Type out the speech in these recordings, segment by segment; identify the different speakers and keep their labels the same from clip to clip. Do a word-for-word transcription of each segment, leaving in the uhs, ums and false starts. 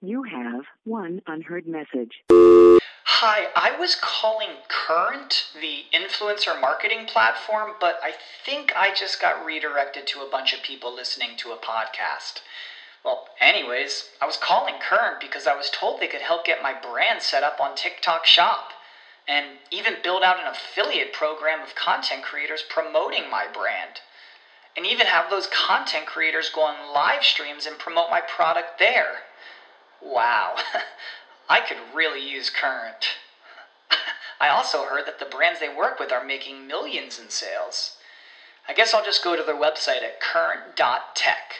Speaker 1: You have one unheard message.
Speaker 2: Hi, I was calling Current, the influencer marketing platform, but I think I just got redirected to a bunch of people listening to a podcast. Well, anyways, I was calling Current because I was told they could help get my brand set up on TikTok Shop, and even build out an affiliate program of content creators promoting my brand, and even have those content creators go on live streams and promote my product there. Wow, I could really use Current. I also heard that the brands they work with are making millions in sales. I guess I'll just go to their website at current dot tech.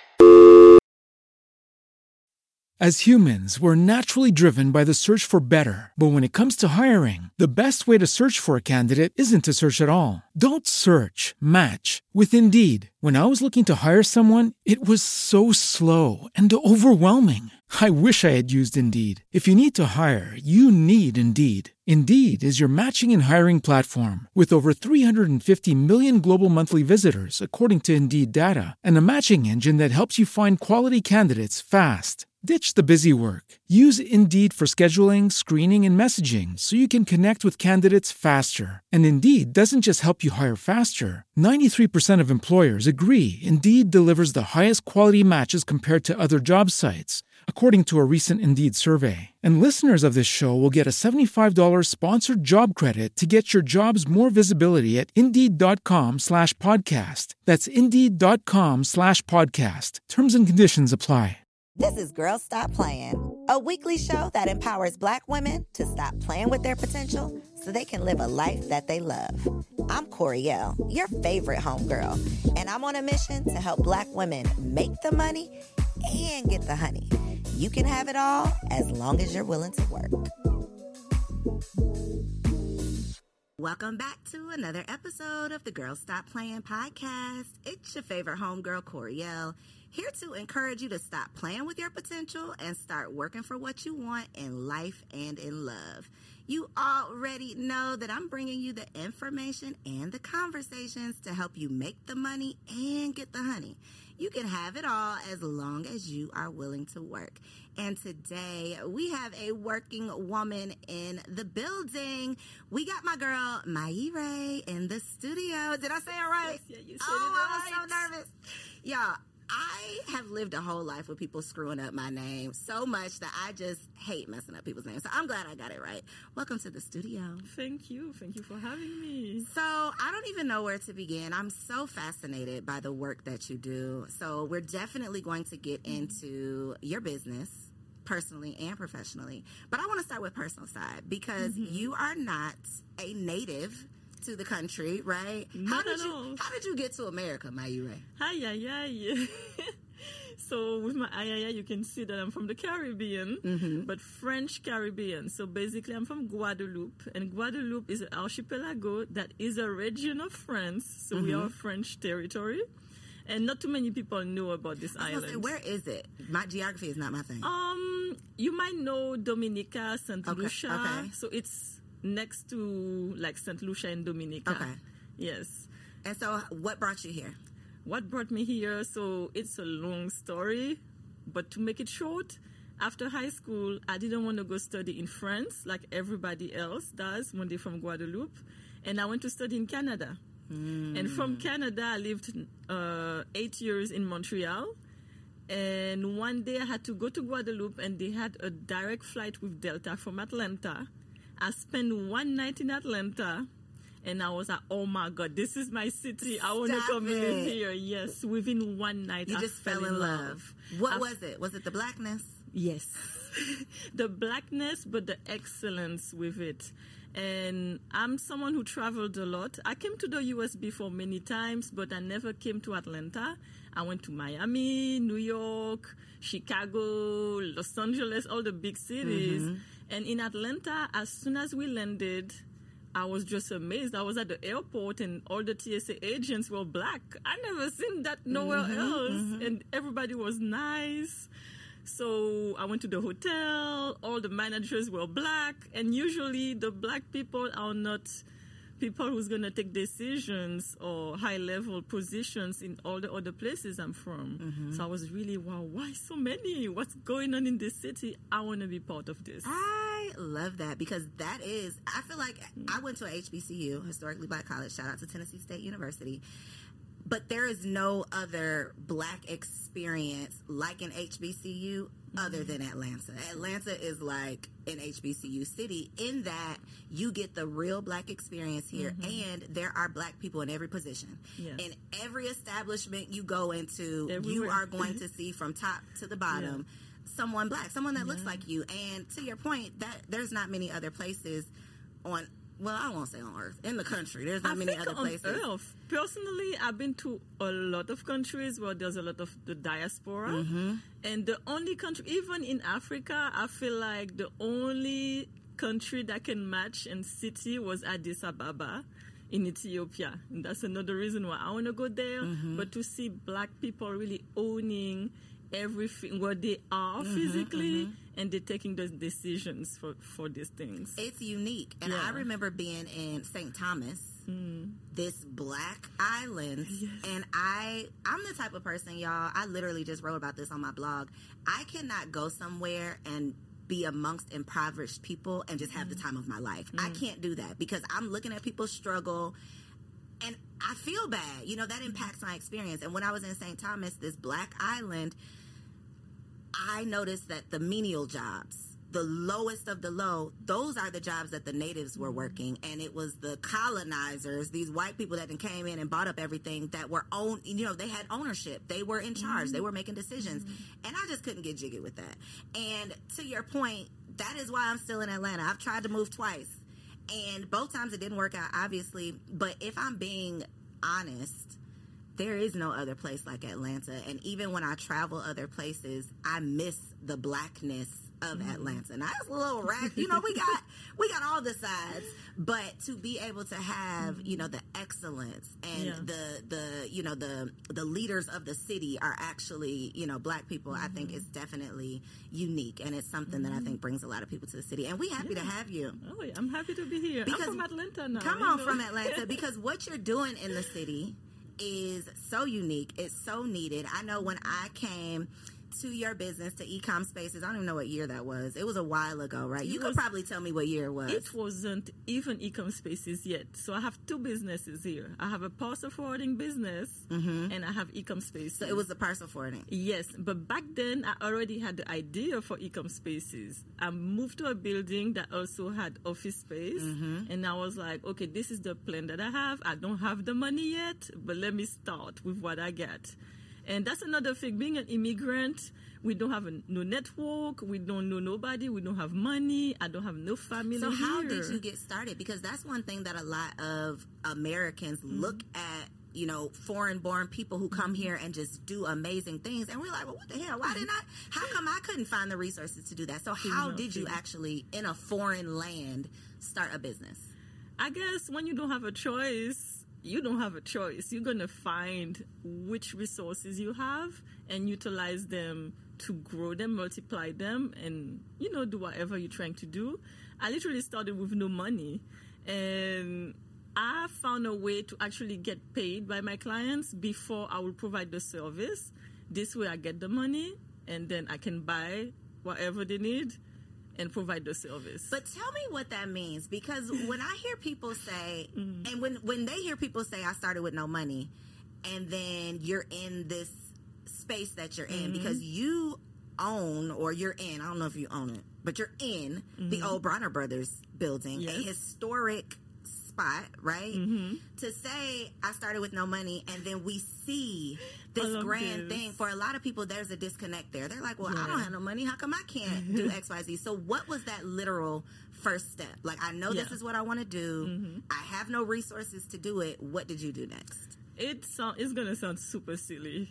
Speaker 3: As humans, we're naturally driven by the search for better. But when it comes to hiring, the best way to search for a candidate isn't to search at all. Don't search, match with Indeed. When I was looking to hire someone, it was so slow and overwhelming. I wish I had used Indeed. If you need to hire, you need Indeed. Indeed is your matching and hiring platform with over three hundred fifty million global monthly visitors, according to Indeed data, and a matching engine that helps you find quality candidates fast. Ditch the busy work. Use Indeed for scheduling, screening, and messaging so you can connect with candidates faster. And Indeed doesn't just help you hire faster. ninety-three percent of employers agree Indeed delivers the highest quality matches compared to other job sites, according to a recent Indeed survey. And listeners of this show will get a seventy-five dollars sponsored job credit to get your jobs more visibility at Indeed.com slash podcast. That's Indeed.com slash podcast. Terms and conditions apply.
Speaker 4: This is Girls Stop Playing, a weekly show that empowers Black women to stop playing with their potential so they can live a life that they love. I'm Coriel, your favorite homegirl, and I'm on a mission to help Black women make the money and get the honey. You can have it all as long as you're willing to work. Welcome back to another episode of the Girls Stop Playing podcast. It's your favorite homegirl, Coriel, here to encourage you to stop playing with your potential and start working for what you want in life and in love. You already know that I'm bringing you the information and the conversations to help you make the money and get the honey. You can have it all as long as you are willing to work. And today we have a working woman in the building. We got my girl, Maire, in the studio. Did I say it right?
Speaker 5: Yes, yeah, you said
Speaker 4: oh,
Speaker 5: it right.
Speaker 4: I was so nervous. Y'all, I have lived a whole life with people screwing up my name so much that I just hate messing up people's names. So I'm glad I got it right. Welcome to the studio.
Speaker 5: Thank you. Thank you for having me.
Speaker 4: So I don't even know where to begin. I'm so fascinated by the work that you do. So we're definitely going to get into your business, personally and professionally. But I want to start with personal side because mm-hmm. you are not a native to the country, right?
Speaker 5: Not
Speaker 4: how did
Speaker 5: at
Speaker 4: you
Speaker 5: all.
Speaker 4: how did you get to America, Maire?
Speaker 5: Hi, yeah, yeah. So with my ayaya, you can see that I'm from the Caribbean, mm-hmm. but French Caribbean. So basically, I'm from Guadeloupe, and Guadeloupe is an archipelago that is a region of France. So mm-hmm. we are a French territory, and not too many people know about this
Speaker 4: I was
Speaker 5: island.
Speaker 4: Say, where is it? My geography is not my thing.
Speaker 5: Um, you might know Dominica, Saint
Speaker 4: okay.
Speaker 5: Lucia.
Speaker 4: Okay.
Speaker 5: So it's next to like Saint Lucia and Dominica.
Speaker 4: Okay.
Speaker 5: Yes.
Speaker 4: And so what brought you here?
Speaker 5: What brought me here? So it's a long story, but to make it short, after high school, I didn't want to go study in France like everybody else does when they're from Guadeloupe. And I went to study in Canada. Mm. And from Canada, I lived uh, eight years in Montreal. And one day I had to go to Guadeloupe, and they had a direct flight with Delta from Atlanta. I spent one night in Atlanta, and I was like, oh my God, this is my city. I want to come
Speaker 4: it.
Speaker 5: live here. Yes, within one night,
Speaker 4: you
Speaker 5: I
Speaker 4: just
Speaker 5: fell,
Speaker 4: fell in love.
Speaker 5: love.
Speaker 4: What
Speaker 5: I
Speaker 4: was it? Was it the blackness?
Speaker 5: Yes. The blackness, but the excellence with it. And I'm someone who traveled a lot. I came to the U S before many times, but I never came to Atlanta. I went to Miami, New York, Chicago, Los Angeles, all the big cities. Mm-hmm. And in Atlanta, as soon as we landed, I was just amazed. I was at the airport, and all the T S A agents were black. I never seen that nowhere mm-hmm, else. Mm-hmm. And everybody was nice. So I went to the hotel. All the managers were black. And usually the black people are not people who's going to take decisions or high-level positions in all the other places I'm from. Mm-hmm. So I was really, wow, why so many? What's going on in this city? I want to be part of this.
Speaker 4: I love that because that is, I feel like I went to a H B C U, historically black college, shout out to Tennessee State University. But there is no other black experience like an H B C U mm-hmm. other than Atlanta. Atlanta is like an H B C U city in that you get the real black experience here, mm-hmm. and there are black people in every position. Yes. In every establishment you go into, Everywhere. you are going to see from top to the bottom yeah. someone black, someone that yeah. looks like you. And to your point, that there's not many other places on Well, I won't say on Earth. In the country, there's not
Speaker 5: I
Speaker 4: many
Speaker 5: think
Speaker 4: other
Speaker 5: on
Speaker 4: places.
Speaker 5: Earth. Personally, I've been to a lot of countries where there's a lot of the diaspora. Mm-hmm. And the only country, even in Africa, I feel like the only country that can match and city was Addis Ababa in Ethiopia. And that's another reason why I want to go there. Mm-hmm. But to see black people really owning everything where they are mm-hmm, physically mm-hmm. and they're taking those decisions for, for these things.
Speaker 4: It's unique. And yeah. I remember being in Saint Thomas, mm. this black island, yes. and I, I'm the type of person, y'all, I literally just wrote about this on my blog. I cannot go somewhere and be amongst impoverished people and just have mm. the time of my life. Mm. I can't do that because I'm looking at people struggle and I feel bad. You know, that impacts my experience. And when I was in Saint Thomas, this black island, I noticed that the menial jobs, the lowest of the low, those are the jobs that the natives were working. And it was the colonizers, these white people that came in and bought up everything that were own, you know, they had ownership. They were in charge. Mm-hmm. They were making decisions. Mm-hmm. And I just couldn't get jiggy with that. And to your point, that is why I'm still in Atlanta. I've tried to move twice. And both times it didn't work out, obviously. But if I'm being honest, there is no other place like Atlanta. And even when I travel other places, I miss the blackness of mm. Atlanta. Now, it's a little rack. You know, we got we got all the sides. But to be able to have, you know, the excellence and yeah. the, the, you know, the the leaders of the city are actually, you know, black people, mm-hmm. I think is definitely unique. And it's something mm-hmm. that I think brings a lot of people to the city. And we're happy yeah. to have you.
Speaker 5: Oh, yeah. I'm happy to be here. Because, I'm from Atlanta now.
Speaker 4: Come on, know? from Atlanta. Because what you're doing in the city is so unique. It's so needed. I know when I came to your business, to Ecom Spaces, I don't even know what year that was. It was a while ago, right? You it could was, probably tell me what year it was.
Speaker 5: It wasn't even Ecom Spaces yet. So I have two businesses here. I have a parcel forwarding business, mm-hmm. and I have Ecom Spaces.
Speaker 4: So it was the parcel forwarding?
Speaker 5: Yes, but back then I already had the idea for Ecom Spaces. I moved to a building that also had office space, mm-hmm. and I was like, okay, this is the plan that I have. I don't have the money yet, but let me start with what I get. And that's another thing. Being an immigrant, we don't have a, no network. We don't know nobody. We don't have money. I don't have no family
Speaker 4: So how
Speaker 5: here.
Speaker 4: did you get started? Because that's one thing that a lot of Americans mm-hmm. look at, you know, foreign-born people who come here and just do amazing things. And we're like, well, what the hell? Why didn't I? How come I couldn't find the resources to do that? So how did you actually, in a foreign land, start a business?
Speaker 5: I guess when you don't have a choice, you don't have a choice. You're going to find which resources you have and utilize them to grow them, multiply them, and, you know, do whatever you're trying to do. I literally started with no money, and I found a way to actually get paid by my clients before I will provide the service. This way I get the money, and then I can buy whatever they need and provide the service.
Speaker 4: But tell me what that means, because when I hear people say, mm-hmm. and when, when they hear people say, I started with no money, and then you're in this space that you're in, mm-hmm. because you own, or you're in, I don't know if you own it, but you're in mm-hmm. the old Bronner Brothers building, yes. a historic spot, right? Mm-hmm. To say, I started with no money, and then we see this grand this. thing. For a lot of people, there's a disconnect there. They're like, well, yeah. I don't have no money. How come I can't do X, Y, Z? So what was that literal first step? Like, I know yeah. this is what I want to do. Mm-hmm. I have no resources to do it. What did you do next?
Speaker 5: It sound, it's going to sound super silly.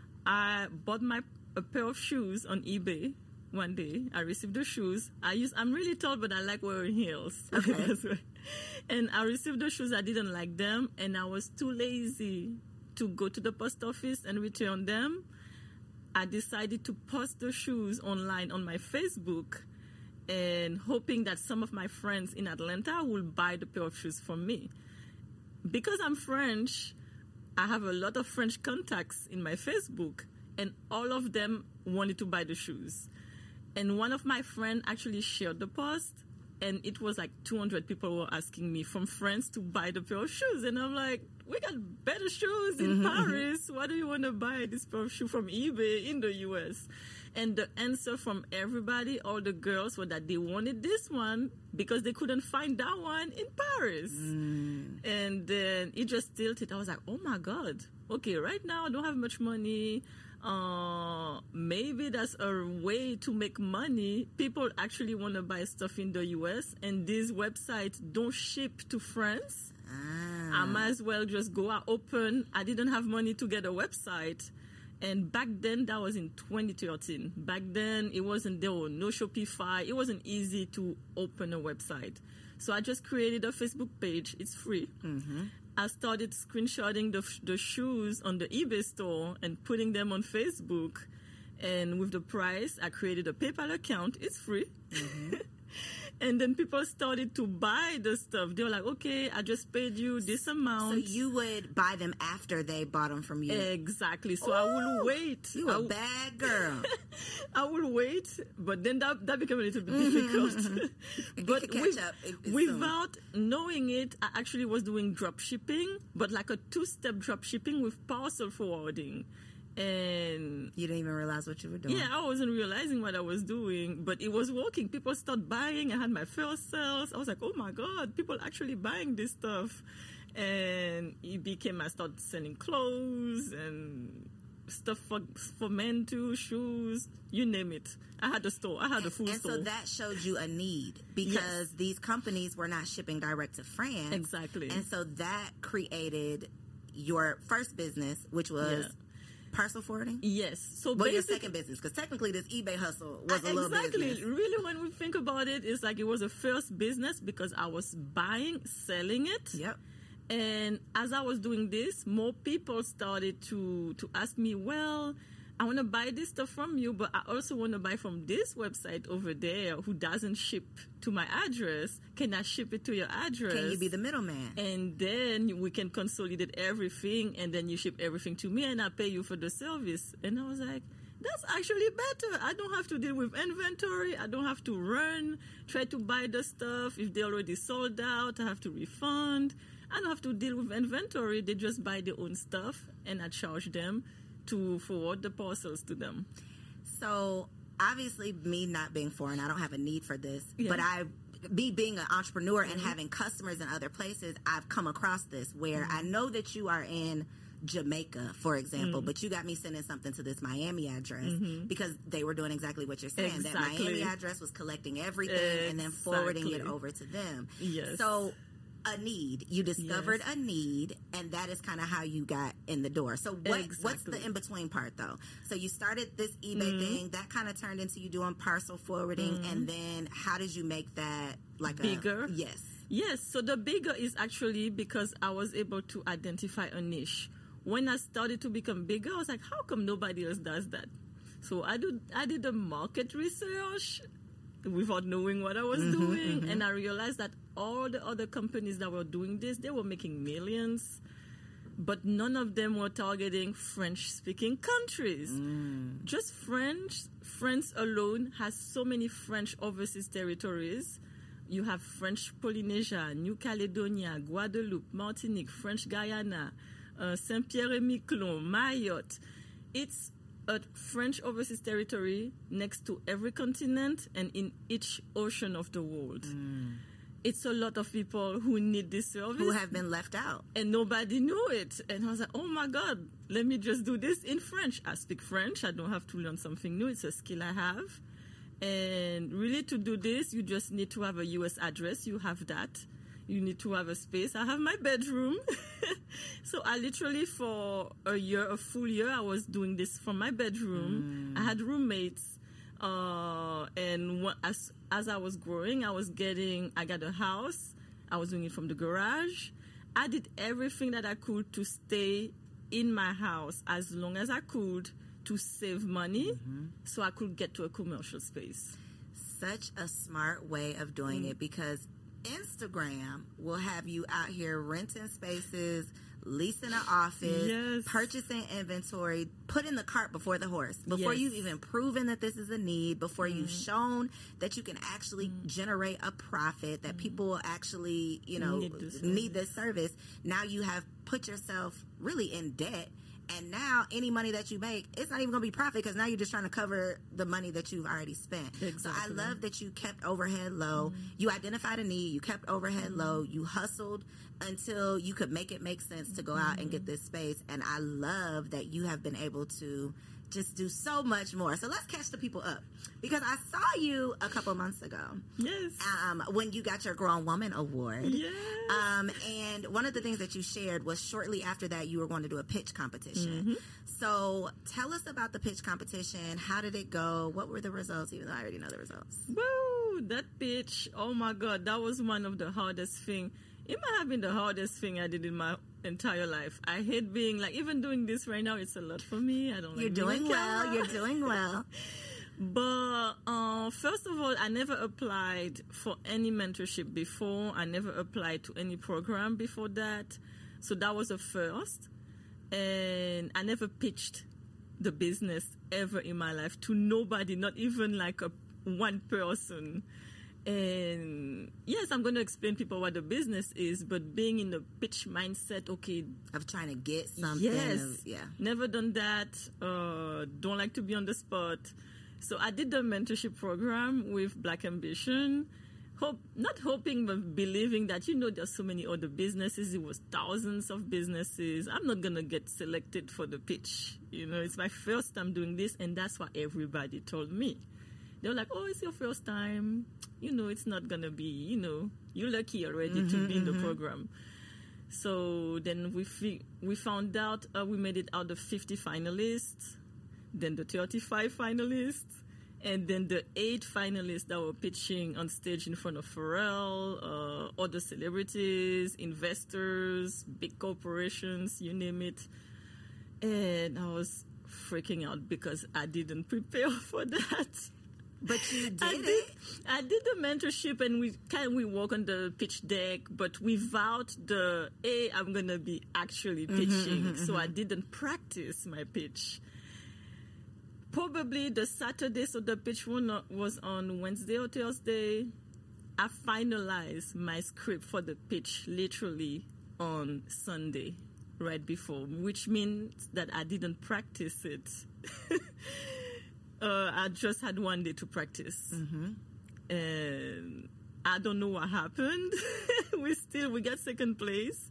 Speaker 5: I bought my a pair of shoes on eBay. One day, I received the shoes. I use. I'm really tall, but I like wearing heels. Okay. And I received the shoes. I didn't like them, and I was too lazy to go to the post office and return them. I decided to post the shoes online on my Facebook, and hoping that some of my friends in Atlanta will buy the pair of shoes from me. because I'm French, I have a lot of French contacts in my Facebook, and all of them wanted to buy the shoes. And one of my friends actually shared the post, and it was like two hundred people were asking me from France to buy the pair of shoes. And I'm like, we got better shoes in mm-hmm. Paris. Why do you want to buy this pair of shoes from eBay in the U S? And the answer from everybody, all the girls, was that they wanted this one because they couldn't find that one in Paris. Mm. And then it just tilted. I was like, oh my God. Okay, right now I don't have much money. Uh, maybe that's a way to make money. People actually want to buy stuff in the U S, and these websites don't ship to France. Ah. I might as well just go out open. I didn't have money to get a website. And back then, that was in twenty thirteen. Back then, it wasn't, there were no Shopify. It wasn't easy to open a website. So I just created a Facebook page. It's free. Mm-hmm. I started screenshotting the, the shoes on the eBay store and putting them on Facebook. And with the price, I created a PayPal account. It's free. Mm-hmm. And then people started to buy the stuff. They were like, okay, I just paid you this amount.
Speaker 4: So you would buy them after they bought them from you?
Speaker 5: Exactly. So Ooh, I will wait.
Speaker 4: You a bad girl.
Speaker 5: I will wait, but then that, that became a little bit difficult. But
Speaker 4: catch
Speaker 5: with,
Speaker 4: up
Speaker 5: without knowing it, I actually was doing drop shipping, but like a two-step drop shipping with parcel forwarding. And
Speaker 4: you didn't even realize what you were doing.
Speaker 5: Yeah, I wasn't realizing what I was doing, but it was working. People started buying. I had my first sales. I was like, oh my God, people actually buying this stuff. And it became, I started selling clothes and stuff for for men too, shoes, you name it. I had a store. I had a full
Speaker 4: and
Speaker 5: store.
Speaker 4: And so that showed you a need because yes. these companies were not shipping direct to France.
Speaker 5: Exactly.
Speaker 4: And so that created your first business, which was... Yeah. Parcel forwarding?
Speaker 5: Yes. So
Speaker 4: but your second business, because technically this eBay hustle was
Speaker 5: uh,
Speaker 4: a little
Speaker 5: exactly.
Speaker 4: business.
Speaker 5: Really, when we think about it, it's like it was a first business because I was buying, selling it.
Speaker 4: Yep.
Speaker 5: And as I was doing this, more people started to to ask me, well, I want to buy this stuff from you, but I also want to buy from this website over there who doesn't ship to my address. Can I ship it to your address?
Speaker 4: Can you be the middleman?
Speaker 5: And then we can consolidate everything, and then you ship everything to me, and I pay you for the service. And I was like, that's actually better. I don't have to deal with inventory. I don't have to run, try to buy the stuff. If they already sold out, I have to refund. I don't have to deal with inventory. They just buy their own stuff, and I charge them to forward the parcels to them.
Speaker 4: So obviously, me not being foreign, I don't have a need for this.
Speaker 5: Yeah.
Speaker 4: But I, me being an entrepreneur mm-hmm. and having customers in other places, I've come across this where mm-hmm. I know that you are in Jamaica, for example, mm-hmm. but you got me sending something to this Miami address mm-hmm. because they were doing exactly what you're saying.
Speaker 5: Exactly.
Speaker 4: That Miami address was collecting everything
Speaker 5: exactly.
Speaker 4: and then forwarding it over to them.
Speaker 5: Yes.
Speaker 4: So a need. You discovered
Speaker 5: yes.
Speaker 4: a need, and that is kind of how you got in the door. So what,
Speaker 5: exactly.
Speaker 4: what's the in-between part, though? So you started this eBay mm-hmm. thing. That kind of turned into you doing parcel forwarding, mm-hmm. and then how did you make that like
Speaker 5: bigger?
Speaker 4: A, yes.
Speaker 5: Yes. So the bigger is actually because I was able to identify a niche. When I started to become bigger, I was like, how come nobody else does that? So I did, I did a market research without knowing what I was mm-hmm, doing. Mm-hmm. And I realized that all the other companies that were doing this, they were making millions, but none of them were targeting French-speaking countries. Mm. Just French. France alone has so many French overseas territories. You have French Polynesia, New Caledonia, Guadeloupe, Martinique, French Guyana, uh, Saint-Pierre-et-Miquelon, Mayotte. It's a French overseas territory next to every continent and in each ocean of the world. Mm. It's a lot of people who need this service.
Speaker 4: Who have been left out.
Speaker 5: And nobody knew it. And I was like, oh my God, let me just do this in French. I speak French. I don't have to learn something new. It's a skill I have. And really to do this, you just need to have a U S address. You have that. You need to have a space. I have my bedroom. So I literally, for a year, a full year, I was doing this from my bedroom. Mm. I had roommates. Uh, and what, as as I was growing, I was getting, I got a house. I was doing it from the garage. I did everything that I could to stay in my house as long as I could to save money mm-hmm. so I could get to a commercial space.
Speaker 4: Such a smart way of doing mm. it, because Instagram will have you out here renting spaces, leasing an office,
Speaker 5: Yes.
Speaker 4: purchasing inventory, putting the cart before the horse. Before
Speaker 5: Yes.
Speaker 4: you've even proven that this is a need, before you've shown that you can actually generate a profit, that people will actually, you know,
Speaker 5: Need this
Speaker 4: need this service. Now you have put yourself really in debt. And now any money that you make, it's not even going to be profit because now you're just trying to cover the money that you've already spent.
Speaker 5: Exactly.
Speaker 4: So I love that you kept overhead low.
Speaker 5: Mm-hmm.
Speaker 4: You identified a need. You kept overhead mm-hmm. low. You hustled until you could make it make sense to go mm-hmm. out and get this space. And I love that you have been able to just do so much more. So let's catch the people up because I saw you a couple months ago.
Speaker 5: Yes.
Speaker 4: Um, when you got your Grown Woman Award.
Speaker 5: Yes.
Speaker 4: Um, and one of the things that you shared was shortly after that you were going to do a pitch competition.
Speaker 5: Mm-hmm.
Speaker 4: So tell us about the pitch competition. How did it go? What were the results, even though I already know the results?
Speaker 5: Woo! That pitch, oh my God, that was one of the hardest thing. It might have been the hardest thing I did in my entire life. I hate being like, even doing this right now, it's a lot for me. I don't like
Speaker 4: You're
Speaker 5: being
Speaker 4: doing
Speaker 5: on
Speaker 4: well.
Speaker 5: camera.
Speaker 4: You're doing well.
Speaker 5: But uh, first of all, I never applied for any mentorship before. I never applied to any program before that. So that was a first. And I never pitched the business ever in my life to nobody, not even like a one person. And yes, I'm going to explain people what the business is, but being in the pitch mindset, okay.
Speaker 4: Of trying to get something.
Speaker 5: Yes.
Speaker 4: Of, yeah.
Speaker 5: Never done that. Uh, don't like to be on the spot. So I did the mentorship program with Black Ambition. Hope, not hoping, but believing that, you know, there's so many other businesses. It was thousands of businesses. I'm not going to get selected for the pitch. You know, it's my first time doing this, and that's what everybody told me. They were like, oh, it's your first time. You know, it's not going to be, you know, you're lucky already mm-hmm, to be in the mm-hmm. program. So then we fi- we found out, uh, we made it out of fifty finalists, then the thirty-five finalists, and then the eight finalists that were pitching on stage in front of Pharrell, uh, other celebrities, investors, big corporations, you name it. And I was freaking out because I didn't prepare for that.
Speaker 4: But you did,
Speaker 5: I
Speaker 4: it.
Speaker 5: did I did the mentorship and we kind we walk on the pitch deck, but without the hey, I'm gonna be actually pitching. Mm-hmm, mm-hmm, so mm-hmm. I didn't practice my pitch. Probably the Saturday, so the pitch one was on Wednesday or Thursday. I finalized my script for the pitch literally on Sunday, right before, which means that I didn't practice it. Uh, I just had one day to practice. Mm-hmm. And I don't know what happened. we still, we got second place.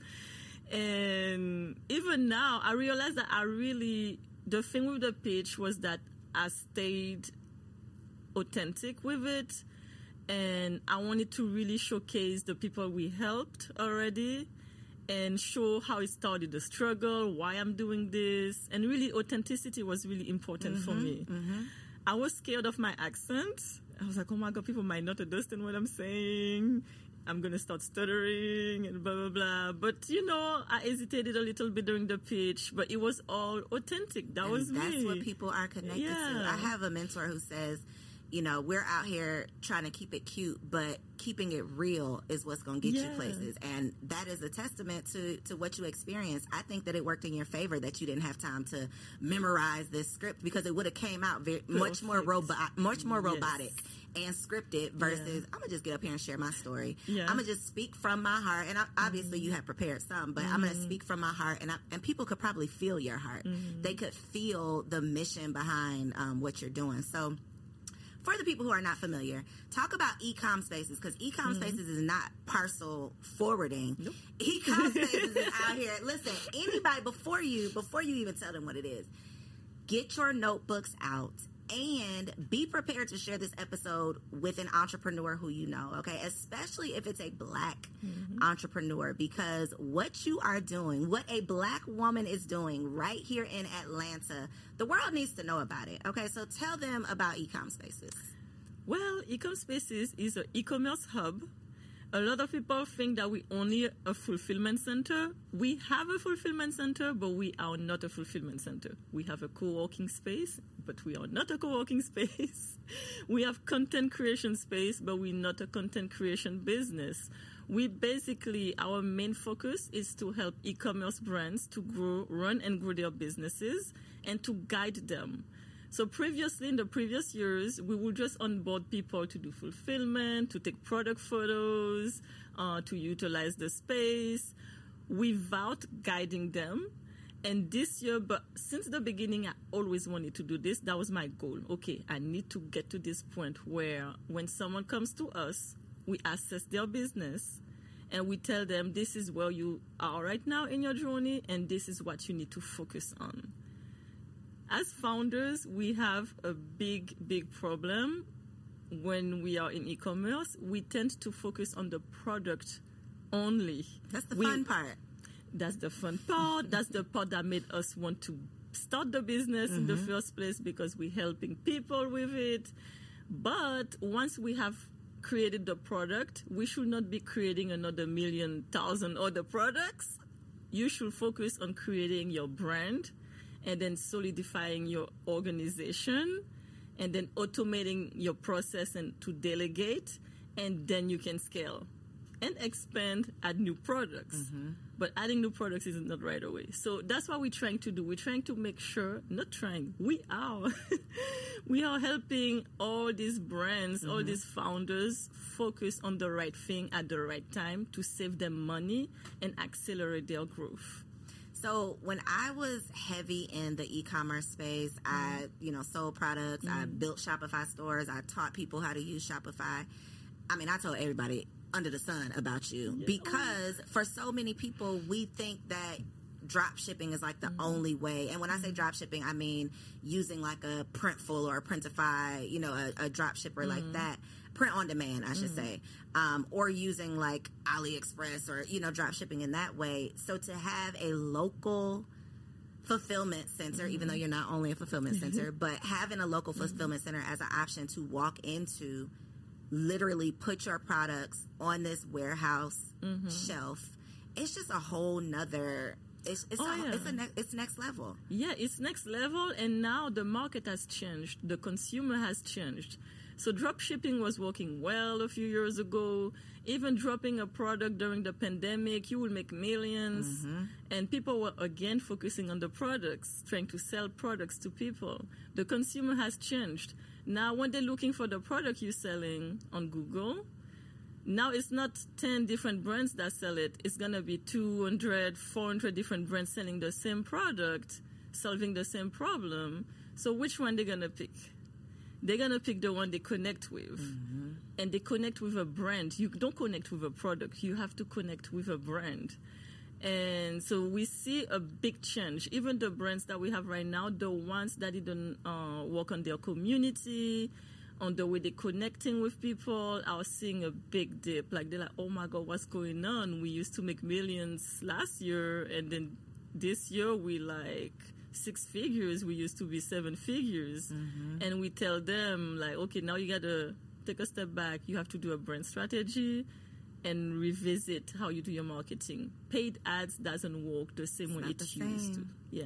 Speaker 5: And even now, I realized that I really, the thing with the pitch was that I stayed authentic with it. And I wanted to really showcase the people we helped already and show how it started, the struggle, why I'm doing this. And really, authenticity was really important mm-hmm, for me. Mm-hmm. I was scared of my accent. I was like, oh my God, people might not understand what I'm saying. I'm going to start stuttering and blah, blah, blah. But, you know, I hesitated a little bit during the pitch, but it was all authentic. That
Speaker 4: and
Speaker 5: was
Speaker 4: that's
Speaker 5: me.
Speaker 4: That's what people are connected
Speaker 5: yeah.
Speaker 4: to. I have a mentor who says, you know, we're out here trying to keep it cute, but keeping it real is what's going to get
Speaker 5: yeah.
Speaker 4: you places. And that is a testament to, to what you experienced. I think that it worked in your favor that you didn't have time to memorize this script because it would have came out very, much more robo- much more
Speaker 5: yes.
Speaker 4: robotic and scripted versus
Speaker 5: yeah.
Speaker 4: I'm going to just get up here and share my story.
Speaker 5: Yeah.
Speaker 4: I'm going to just speak from my heart. And I, obviously
Speaker 5: mm-hmm.
Speaker 4: you have prepared some, but
Speaker 5: mm-hmm.
Speaker 4: I'm going to speak from my heart. And I, and people could probably feel your heart. Mm-hmm. They could feel the mission behind um, what you're doing. So for the people who are not familiar, talk about e-com spaces because e-com mm-hmm. spaces is not parcel forwarding. Nope. E-com spaces is out here. Listen, anybody before you, before you even tell them what it is, get your notebooks out and be prepared to share this episode with an entrepreneur who you know, okay? Especially if it's a Black mm-hmm. entrepreneur, because what you are doing, what a Black woman is doing right here in Atlanta, the world needs to know about it, okay? So tell them about e-com spaces.
Speaker 5: Well, e-com spaces is an e-commerce hub. A lot of people think that we only a fulfillment center. We have a fulfillment center, but we are not a fulfillment center. We have a co-working space, but we are not a co-working space. We have content creation space, but we're not a content creation business. We basically, our main focus is to help e-commerce brands to grow, run and grow their businesses and to guide them. So previously, in the previous years, we would just onboard people to do fulfillment, to take product photos, uh, to utilize the space without guiding them. And this year, but since the beginning, I always wanted to do this. That was my goal. Okay, I need to get to this point where when someone comes to us, we assess their business and we tell them this is where you are right now in your journey and this is what you need to focus on. As founders, we have a big, big problem when we are in e-commerce. We tend to focus on the product only.
Speaker 4: That's the
Speaker 5: we,
Speaker 4: fun part.
Speaker 5: That's the fun part. That's the part that made us want to start the business mm-hmm. in the first place because we're helping people with it. But once we have created the product, we should not be creating another million, thousand other products. You should focus on creating your brand and then solidifying your organization and then automating your process and to delegate, and then you can scale and expand, add new products. Mm-hmm. But adding new products is not right away. So that's what we're trying to do. We're trying to make sure, not trying, we are. we are helping all these brands, mm-hmm. all these founders focus on the right thing at the right time to save them money and accelerate their growth.
Speaker 4: So when I was heavy in the e-commerce space, mm. I, you know, sold products, mm. I built Shopify stores, I taught people how to use Shopify. I mean, I told everybody under the sun about you yeah. because for so many people, we think that drop shipping is like the mm. only way. And when I say drop shipping, I mean using like a Printful or a Printify, you know, a, a drop shipper mm. like that. Print on demand, I should mm. say, um, or using like AliExpress or, you know, drop shipping in that way. So to have a local fulfillment center, mm-hmm. even though you're not only a fulfillment center, but having a local fulfillment mm-hmm. center as an option to walk into, literally put your products on this warehouse mm-hmm. shelf, it's just a whole nother... It's it's,
Speaker 5: oh,
Speaker 4: a,
Speaker 5: yeah.
Speaker 4: it's, a ne- it's next level.
Speaker 5: Yeah, it's next level, and now the market has changed. The consumer has changed. So drop shipping was working well a few years ago. Even dropping a product during the pandemic, you will make millions. Mm-hmm. And people were, again, focusing on the products, trying to sell products to people. The consumer has changed. Now, when they're looking for the product you're selling on Google, now it's not ten different brands that sell it. It's going to be two hundred, four hundred different brands selling the same product, solving the same problem. So which one they're going to pick? They're going to pick the one they connect with. Mm-hmm. And they connect with a brand. You don't connect with a product. You have to connect with a brand. And so we see a big change. Even the brands that we have right now, the ones that didn't uh, work on their community, on the way they're connecting with people, are seeing a big dip. Like, they're like, oh my God, what's going on? We used to make millions last year, and then this year we like six figures. We used to be seven figures. Mm-hmm. And we tell them, like, okay, now you got to take a step back. You have to do a brand strategy and revisit how you do your marketing. Paid ads doesn't work the same way it used to. Yeah.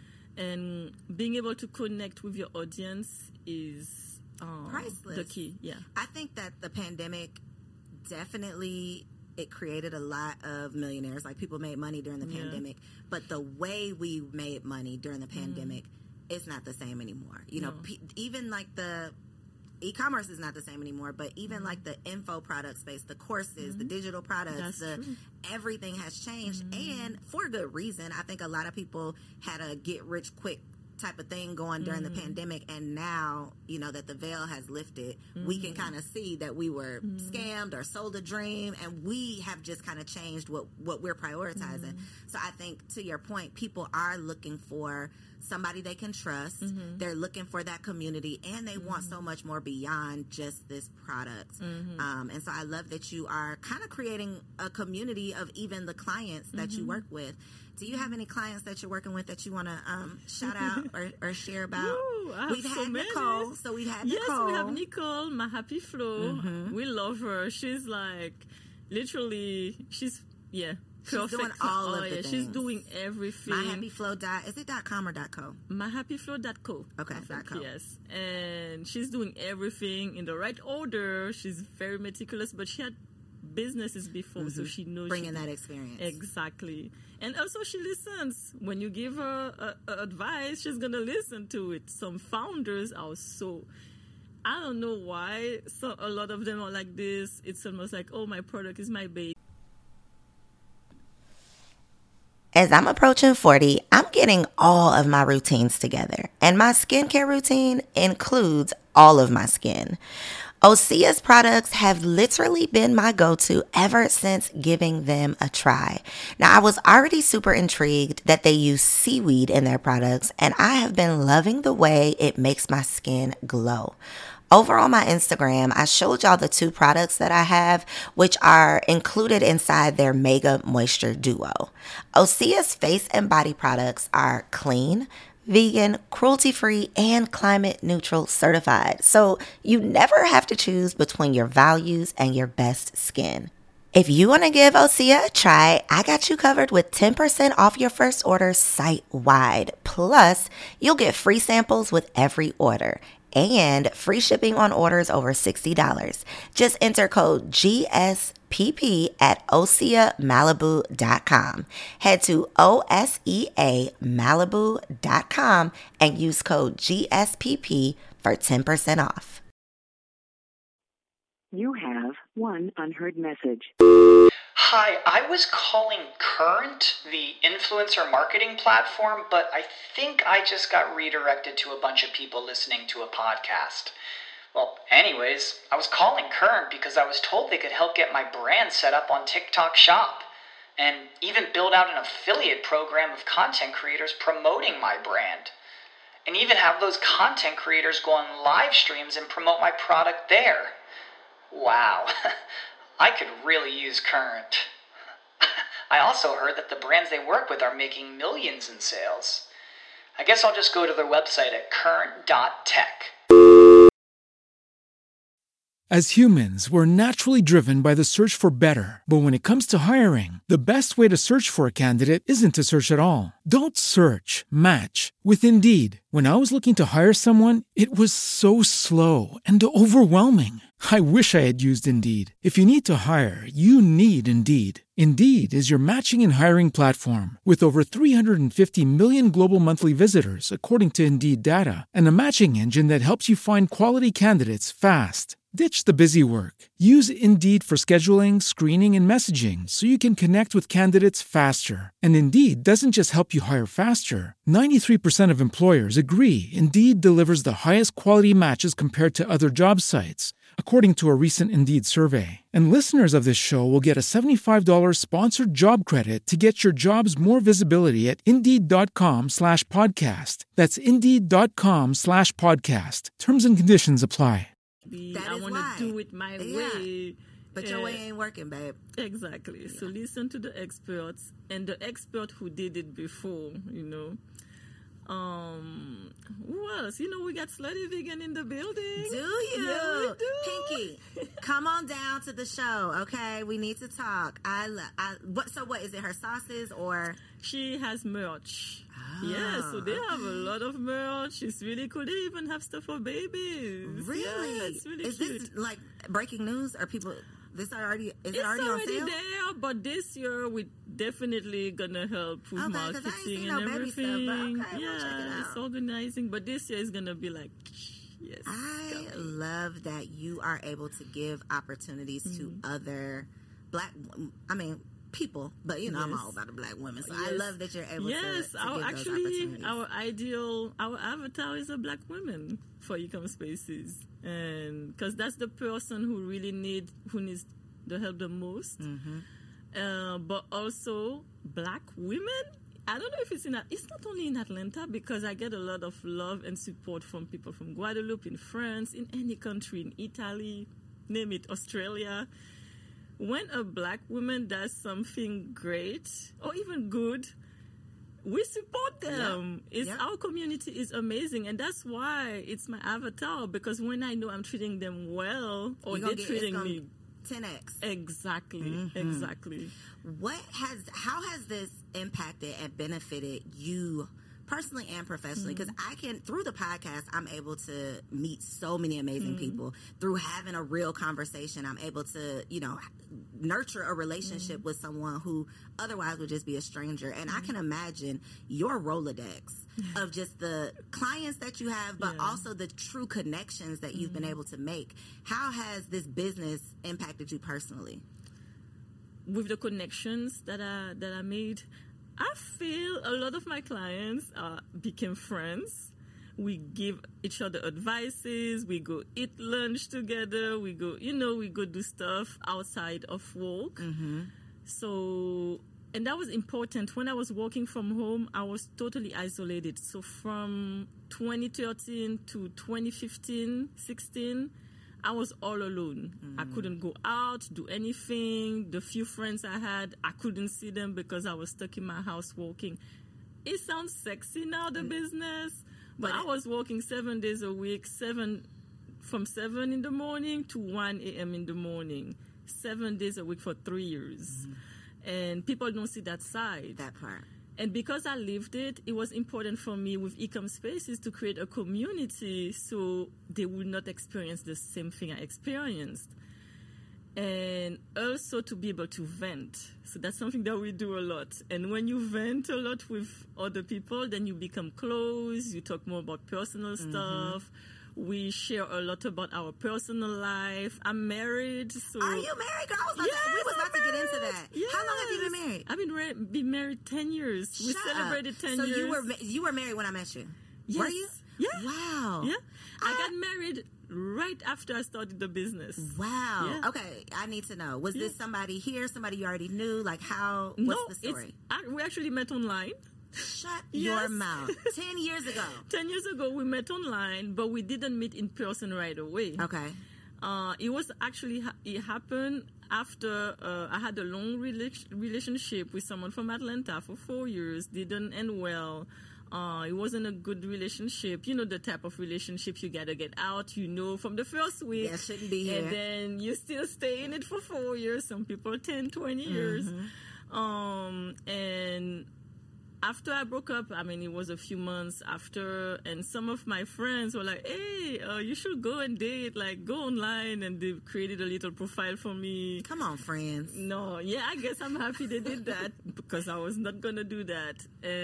Speaker 5: And being able to connect with your audience is um,
Speaker 4: priceless.
Speaker 5: The key. Yeah.
Speaker 4: I think that the pandemic definitely, it created a lot of millionaires. Like, people made money during the yeah. pandemic, but the way we made money during the pandemic, mm. it's not the same anymore. You no. know, p- even like the e-commerce is not the same anymore, but even mm-hmm. like the info product space, the courses, mm-hmm. the digital products, the, everything has changed. Mm-hmm. And for good reason. I think a lot of people had a get rich quick type of thing going during mm-hmm. the pandemic, and now, you know, that the veil has lifted, mm-hmm. we can kind of see that we were mm-hmm. scammed or sold a dream, and we have just kind of changed what what we're prioritizing. Mm-hmm. So I think, to your point, people are looking for somebody they can trust. Mm-hmm. They're looking for that community, and they mm-hmm. want so much more beyond just this product. Mm-hmm. Um, and so I love that you are kind of creating a community of even the clients that mm-hmm. you work with. Do you have any clients that you're working with that you want to um, shout out or, or share about?
Speaker 5: Ooh,
Speaker 4: we've had
Speaker 5: so
Speaker 4: Nicole, so we've had
Speaker 5: yes,
Speaker 4: Nicole.
Speaker 5: Yes, we have Nicole, my happy flow. Mm-hmm. We love her. She's like, literally, she's, yeah,
Speaker 4: She's
Speaker 5: Perfect.
Speaker 4: doing all
Speaker 5: oh,
Speaker 4: of the
Speaker 5: yeah,
Speaker 4: things.
Speaker 5: She's doing everything.
Speaker 4: My Happy Flow dot is it dot com or dot co?
Speaker 5: my happy flow dot co.
Speaker 4: Okay,
Speaker 5: I think,
Speaker 4: dot co.
Speaker 5: Yes. And she's doing everything in the right order. She's very meticulous, but she had businesses before, mm-hmm. so she knows.
Speaker 4: Bringing
Speaker 5: she,
Speaker 4: that experience.
Speaker 5: Exactly. And also she listens. When you give her a, a advice, she's going to listen to it. Some founders are so... I don't know why. So a lot of them are like this. It's almost like, oh, my product is my baby.
Speaker 6: As I'm approaching forty, I'm getting all of my routines together. And my skincare routine includes all of my skin. Osea's products have literally been my go-to ever since giving them a try. Now, I was already super intrigued that they use seaweed in their products, and I have been loving the way it makes my skin glow. Over on my Instagram, I showed y'all the two products that I have, which are included inside their Mega Moisture Duo. Osea's face and body products are clean, vegan, cruelty-free, and climate neutral certified. So you never have to choose between your values and your best skin. If you want to give Osea a try, I got you covered with ten percent off your first order site-wide. Plus, you'll get free samples with every order and free shipping on orders over sixty dollars. Just enter code G S P P at osea malibu dot com. Head to O S E A malibu dot com and use code G S P P for ten percent off.
Speaker 1: You have one unheard message.
Speaker 2: Hi, I was calling Current, the influencer marketing platform, but I think I just got redirected to a bunch of people listening to a podcast. Well, anyways, I was calling Current because I was told they could help get my brand set up on TikTok Shop and even build out an affiliate program of content creators promoting my brand. And even have those content creators go on live streams and promote my product there. Wow, I could really use Current. I also heard that the brands they work with are making millions in sales. I guess I'll just go to their website at current dot tech.
Speaker 3: As humans, we're naturally driven by the search for better. But when it comes to hiring, the best way to search for a candidate isn't to search at all. Don't search, match with Indeed. When I was looking to hire someone, it was so slow and overwhelming. I wish I had used Indeed. If you need to hire, you need Indeed. Indeed is your matching and hiring platform with over three hundred fifty million global monthly visitors, according to Indeed data, and a matching engine that helps you find quality candidates fast. Ditch the busy work. Use Indeed for scheduling, screening, and messaging so you can connect with candidates faster. And Indeed doesn't just help you hire faster. ninety-three percent of employers agree Indeed delivers the highest quality matches compared to other job sites, according to a recent Indeed survey. And listeners of this show will get a seventy-five dollars sponsored job credit to get your jobs more visibility at Indeed.com slash podcast. That's Indeed.com slash podcast. Terms and conditions apply.
Speaker 4: That
Speaker 5: I
Speaker 4: is
Speaker 5: want
Speaker 4: why.
Speaker 5: to do it my
Speaker 4: Yeah.
Speaker 5: way.
Speaker 4: But your way ain't working, babe.
Speaker 5: Exactly. Yeah. So listen to the experts and the expert who did it before, you know. Um, who else? You know, we got Slutty Vegan in the building.
Speaker 4: Do you?
Speaker 5: Yeah, we do.
Speaker 4: Pinky, come on down to the show, okay? We need to talk. I, lo- I what? So what is it? Her sauces or?
Speaker 5: She has merch.
Speaker 4: Oh,
Speaker 5: Yeah, so they
Speaker 4: okay.
Speaker 5: have a lot of merch. It's really cool. They even have stuff for babies.
Speaker 4: Really?
Speaker 5: Yeah, it's really
Speaker 4: is
Speaker 5: cute.
Speaker 4: this like breaking news? Are people? This already? Is
Speaker 5: It's
Speaker 4: it already, on
Speaker 5: already
Speaker 4: sale?
Speaker 5: there, but this year we definitely gonna help with
Speaker 4: Okay, 'cause I ain't
Speaker 5: marketing
Speaker 4: seen
Speaker 5: and
Speaker 4: no baby stuff, but
Speaker 5: everything.
Speaker 4: okay, we'll
Speaker 5: yeah,
Speaker 4: check it out.
Speaker 5: it's organizing. But this year is gonna be like, yes.
Speaker 4: I
Speaker 5: coming.
Speaker 4: love that you are able to give opportunities to
Speaker 5: Mm-hmm.
Speaker 4: other black, I mean, people, but you know, I'm
Speaker 5: Yes.
Speaker 4: all about the black women, so I
Speaker 5: Yes.
Speaker 4: love that you're able
Speaker 5: Yes,
Speaker 4: to, to
Speaker 5: our
Speaker 4: give those
Speaker 5: actually
Speaker 4: opportunities.
Speaker 5: our ideal our avatar is a black woman for e-com spaces, and because that's the person who really need who needs the help the most.
Speaker 4: Mm-hmm.
Speaker 5: Uh, but also black women. I don't know if it's in. It's not only in Atlanta because I get a lot of love and support from people from Guadeloupe, in France, in any country, in Italy, name it, Australia. When a black woman does something great or even good, we support them.
Speaker 4: Yeah.
Speaker 5: It's
Speaker 4: Yeah.
Speaker 5: our community is amazing, and that's why it's my avatar. Because when I know I'm treating them well, or
Speaker 4: You gonna
Speaker 5: they're
Speaker 4: get- it's
Speaker 5: treating
Speaker 4: gonna-
Speaker 5: me
Speaker 4: ten x.
Speaker 5: Exactly,
Speaker 4: Mm-hmm.
Speaker 5: exactly.
Speaker 4: What has, how has this impacted and benefited you personally and professionally? Because
Speaker 5: Mm-hmm.
Speaker 4: I can, through the podcast, I'm able to meet so many amazing
Speaker 5: Mm-hmm.
Speaker 4: people. Through having a real conversation, I'm able to, you know, nurture a relationship
Speaker 5: Mm-hmm.
Speaker 4: with someone who otherwise would just be a stranger. And I can imagine your Rolodex of just the clients that you have, but
Speaker 5: Yeah.
Speaker 4: also the true connections that you've been able to make. How has this business impacted you personally?
Speaker 5: With the connections that I that I made, I feel a lot of my clients uh, became friends. We give each other advices. We go eat lunch together. We go, you know, we go do stuff outside of work.
Speaker 4: Mm-hmm.
Speaker 5: So, and that was important. When I was working from home, I was totally isolated. So from twenty thirteen to twenty fifteen, sixteen, I was all alone.
Speaker 4: Mm.
Speaker 5: I couldn't go out, do anything. The few friends I had, I couldn't see them because I was stuck in my house working. It sounds sexy now, the business, but,
Speaker 4: But
Speaker 5: I
Speaker 4: it-
Speaker 5: was working seven days a week, seven from seven in the morning to one a.m. in the morning, seven days a week for three years. And people don't see that side.
Speaker 4: That part.
Speaker 5: And because I lived it, it was important for me with Ecom Spaces to create a community so they would not experience the same thing I experienced. And also to be able to vent. So that's something that we do a lot. And when you vent a lot with other people, then you become close, you talk more about personal stuff. We share a lot about our personal life. I'm married, so...
Speaker 4: Are you married, girl? I was about
Speaker 5: Yes,
Speaker 4: to, we was
Speaker 5: I'm
Speaker 4: about to get into
Speaker 5: married.
Speaker 4: that. How long have you been
Speaker 5: Yes.
Speaker 4: married?
Speaker 5: I've been ra- been married ten years. We
Speaker 4: Shut
Speaker 5: celebrated
Speaker 4: up.
Speaker 5: ten
Speaker 4: so
Speaker 5: years.
Speaker 4: you were ma- you were married when I met you.
Speaker 5: Yes.
Speaker 4: Were you?
Speaker 5: Yeah.
Speaker 4: Wow.
Speaker 5: Yeah. I
Speaker 4: I-
Speaker 5: got married right after I started the business.
Speaker 4: Wow.
Speaker 5: Yeah.
Speaker 4: Okay. I need to know. Was
Speaker 5: Yeah.
Speaker 4: this somebody here? Somebody you already knew? Like how?
Speaker 5: No,
Speaker 4: What's the story?
Speaker 5: it's, I, we actually met online.
Speaker 4: Shut
Speaker 5: Yes.
Speaker 4: your mouth. Ten years ago.
Speaker 5: Ten years ago, we met online, but we didn't meet in person right away.
Speaker 4: Okay.
Speaker 5: Uh, it was actually, ha- it happened after uh, I had a long rela- relationship with someone from Atlanta for four years, didn't end well. Uh, it wasn't a good relationship. You know, the type of relationship you gotta get out, you know, from the first week.
Speaker 4: Yeah, shouldn't be here.
Speaker 5: And then you still stay in it for four years. Some people ten, twenty years.
Speaker 4: Mm-hmm.
Speaker 5: Um, and after I broke up, I mean, it was a few months after, and some of my friends were like, hey, uh, you should go and date, like, go online, and they created a little profile for me.
Speaker 4: Come on, friends.
Speaker 5: No, yeah, I guess I'm happy they did that because I was not gonna do that.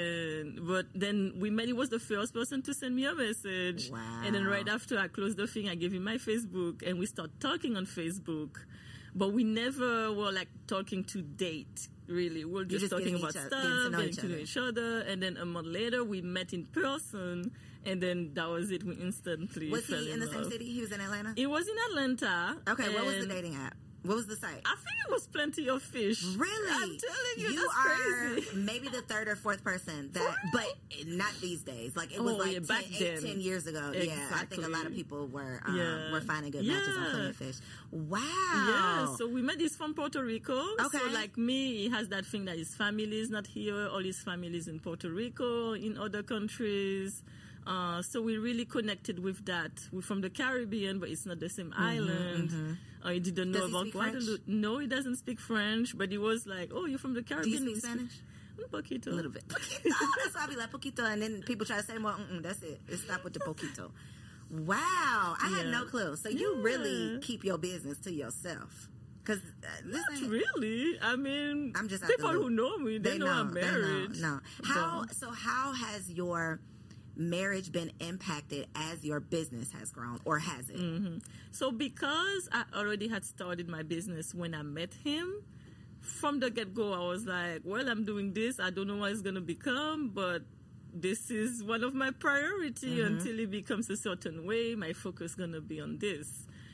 Speaker 5: And but then we met. He was the first person to send me a message.
Speaker 4: Wow.
Speaker 5: And then right after I closed the thing, I gave him my Facebook, and we started talking on Facebook. But we never were like talking to date. Really, we're just,
Speaker 4: just
Speaker 5: talking
Speaker 4: getting
Speaker 5: about
Speaker 4: each other-
Speaker 5: stuff,
Speaker 4: getting to know
Speaker 5: getting
Speaker 4: each
Speaker 5: to know
Speaker 4: other.
Speaker 5: each other. And then a month later, we met in person, and then that was it. We instantly
Speaker 4: Was
Speaker 5: fell
Speaker 4: he in the same
Speaker 5: love.
Speaker 4: city? He was in Atlanta?
Speaker 5: It was in Atlanta.
Speaker 4: Okay, what was the
Speaker 5: and
Speaker 4: dating app? What was the site?
Speaker 5: I think it was Plenty of Fish.
Speaker 4: Really?
Speaker 5: I'm telling you,
Speaker 4: you
Speaker 5: that's
Speaker 4: are
Speaker 5: crazy.
Speaker 4: maybe the third or fourth person that, but not these days. Like it was
Speaker 5: Oh,
Speaker 4: like
Speaker 5: yeah,
Speaker 4: ten,
Speaker 5: back
Speaker 4: eight,
Speaker 5: then.
Speaker 4: ten years ago. Yeah, I think a lot of
Speaker 5: Exactly.
Speaker 4: people were um,
Speaker 5: Yeah.
Speaker 4: were finding good matches on
Speaker 5: Yeah.
Speaker 4: Plenty of Fish. Wow.
Speaker 5: Yeah, so we met. He's from Puerto Rico.
Speaker 4: Okay.
Speaker 5: So like me, he has that thing that his family is not here. All his family is in Puerto Rico, in other countries. Uh, so we really connected with that. We're from the Caribbean, but it's not the same island. Uh, he didn't know
Speaker 4: Does he
Speaker 5: about
Speaker 4: speak French?
Speaker 5: Guadeloupe. No, he doesn't speak French, but he was like, oh, you're from the
Speaker 4: Do you
Speaker 5: Caribbean.
Speaker 4: speak
Speaker 5: You
Speaker 4: Spanish?
Speaker 5: Un poquito.
Speaker 4: A little bit. Poquito. That's why I be like poquito, and then people try to say more. Mm-mm, that's it. It stop with the poquito. Wow, I had
Speaker 5: Yeah.
Speaker 4: no clue. So you really
Speaker 5: Yeah.
Speaker 4: keep your business to yourself, because uh, this
Speaker 5: Not
Speaker 4: ain't-
Speaker 5: really. I mean,
Speaker 4: I'm just out the
Speaker 5: people
Speaker 4: loop.
Speaker 5: who know me, they, know, I'm
Speaker 4: they
Speaker 5: married.
Speaker 4: know, no. How
Speaker 5: So-
Speaker 4: so? How has your marriage been impacted as your business has grown, or has it?
Speaker 5: Mm-hmm. So because I already had started my business when I met him, from the get-go, I was like, well, I'm doing this. I don't know what it's going to become, but this is one of my priority
Speaker 4: Mm-hmm.
Speaker 5: until it becomes a certain way. My focus is going to be on this.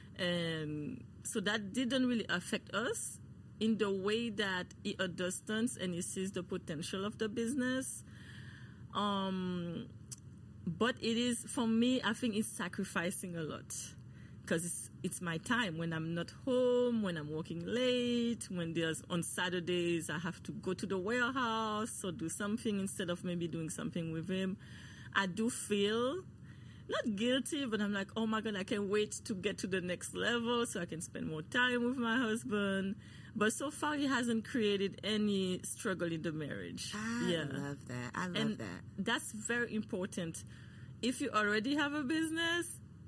Speaker 5: And so that didn't really affect us in the way that he understands and he sees the potential of the business. Um, but it is, for me, I think it's sacrificing a lot. Because it's, it's my time when I'm not home, when I'm working late, when there's on Saturdays I have to go to the warehouse or do something instead of maybe doing something with him. I do feel not guilty, but I'm like, oh my God, I can't wait to get to the next level so I can spend more time with my husband. But so far, it hasn't created any struggle in the marriage.
Speaker 6: I
Speaker 5: yeah.
Speaker 6: love that. I love
Speaker 5: and
Speaker 6: that.
Speaker 5: That's very important. If you already have a business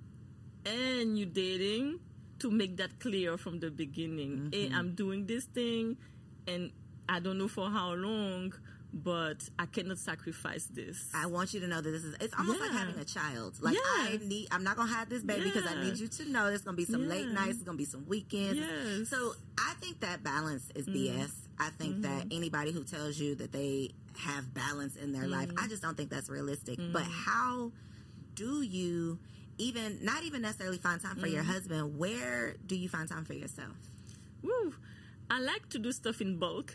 Speaker 5: and you're dating, to make that clear from the beginning.
Speaker 6: Mm-hmm.
Speaker 5: Hey, I'm doing this thing, and I don't know for how long, but I cannot sacrifice this.
Speaker 6: I want you to know that this is, it's almost
Speaker 5: Yeah.
Speaker 6: like having a child. Like,
Speaker 5: Yeah.
Speaker 6: I need, I'm not going to have this baby because I
Speaker 5: Yeah.
Speaker 6: need you to know there's going to be some late
Speaker 5: Yeah.
Speaker 6: nights, there's going to be some weekends.
Speaker 5: Yes.
Speaker 6: So I think that balance is B S. I think that anybody who tells you that they have balance in their life, I just don't think that's realistic. But how do you even, not even necessarily find time for your husband, where do you find time for yourself?
Speaker 5: Woo. I like to do stuff in bulk.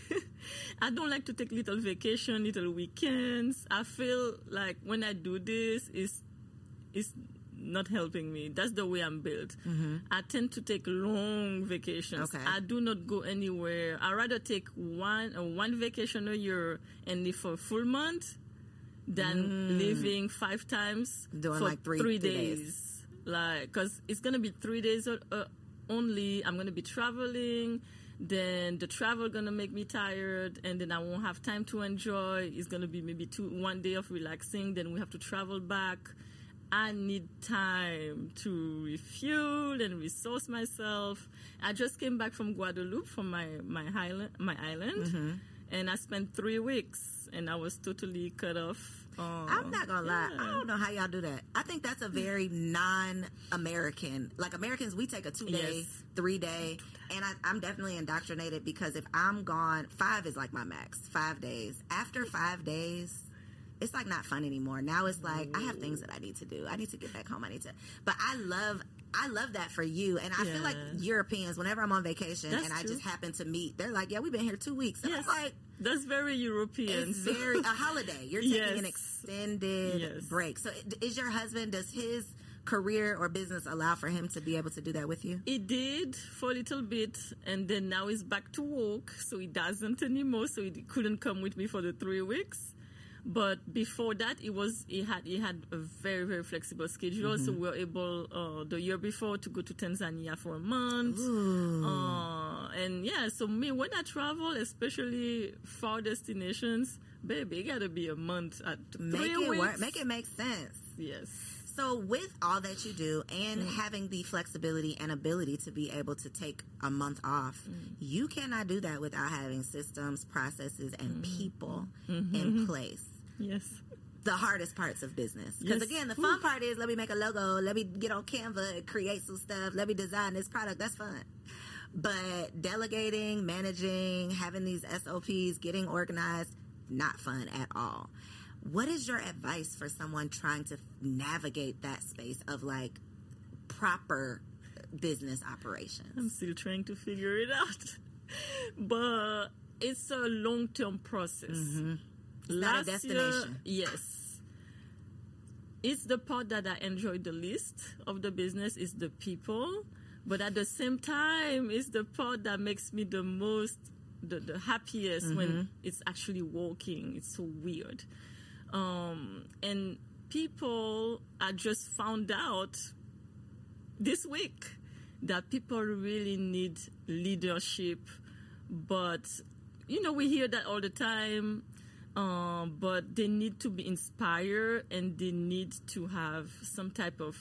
Speaker 5: I don't like to take little vacation, little weekends. I feel like when I do this, it's, it's not helping me. That's the way I'm built. Mm-hmm. I tend to take long vacations.
Speaker 6: Okay.
Speaker 5: I do not go anywhere. I rather take one uh, one vacation a year and live for a full month than
Speaker 6: Mm.
Speaker 5: living five times
Speaker 6: Doing
Speaker 5: for
Speaker 6: like three-
Speaker 5: three
Speaker 6: three
Speaker 5: days.
Speaker 6: days.
Speaker 5: Like, because it's gonna be three days uh, uh, only. I'm gonna be traveling. Then the travel gonna make me tired, and then I won't have time to enjoy. It's gonna be maybe two one day of relaxing. Then we have to travel back. I need time to refuel and resource myself. I just came back from Guadeloupe, from my my island, my island, and I spent three weeks, and I was totally cut off. Uh,
Speaker 6: I'm not gonna lie.
Speaker 5: yeah.
Speaker 6: I don't know how y'all do that. I think that's a very non-American. Like Americans, we take a two-day,
Speaker 5: Yes.
Speaker 6: three-day, and I, I'm definitely indoctrinated because if I'm gone, five is like my max. Five days. After five days, it's like not fun anymore. Now it's like I have things that I need to do. I need to get back home. I need to. But I love. I love that for you, and I feel like
Speaker 5: Yeah.
Speaker 6: Europeans, whenever I'm on vacation
Speaker 5: That's
Speaker 6: and I
Speaker 5: true.
Speaker 6: just happen to meet, they're like, "Yeah, we've been here two weeks." And
Speaker 5: Yes,
Speaker 6: I'm like,
Speaker 5: that's very European.
Speaker 6: it's
Speaker 5: so-
Speaker 6: very a holiday. You're taking
Speaker 5: Yes.
Speaker 6: an extended
Speaker 5: Yes.
Speaker 6: break. So, is your husband? Does his career or business allow for him to be able to do that with you?
Speaker 5: He did for a little bit, and then now he's back to work, so he doesn't anymore. So he couldn't come with me for the three weeks. But before that, it was he had he had a very very flexible schedule. So we were able uh, the year before to go to Tanzania for a month. Uh, and yeah, so me when I travel, especially far destinations, baby, it gotta be a month at
Speaker 6: Make
Speaker 5: three
Speaker 6: it
Speaker 5: weeks.
Speaker 6: work. Make it make sense.
Speaker 5: Yes.
Speaker 6: So, with all that you do and having the flexibility and ability to be able to take a month off, you cannot do that without having systems, processes, and people in place.
Speaker 5: Yes.
Speaker 6: The hardest parts of business. Because
Speaker 5: Yes.
Speaker 6: again, the fun part is let me make a logo, let me get on Canva and create some stuff, let me design this product. That's fun. But delegating, managing, having these S O Ps, getting organized, not fun at all. What is your advice for someone trying to navigate that space of like proper business operations?
Speaker 5: I'm still trying to figure it out. But it's a long term process.
Speaker 6: Mm-hmm. not a destination.
Speaker 5: Year, yes. It's the part that I enjoy the least of the business is the people. But at the same time, it's the part that makes me the most, the, the happiest
Speaker 6: Mm-hmm.
Speaker 5: when it's actually working. It's so weird. Um, and people, I just found out this week that people really need leadership. But, you know, we hear that all the time. Um, but they need to be inspired, and they need to have some type of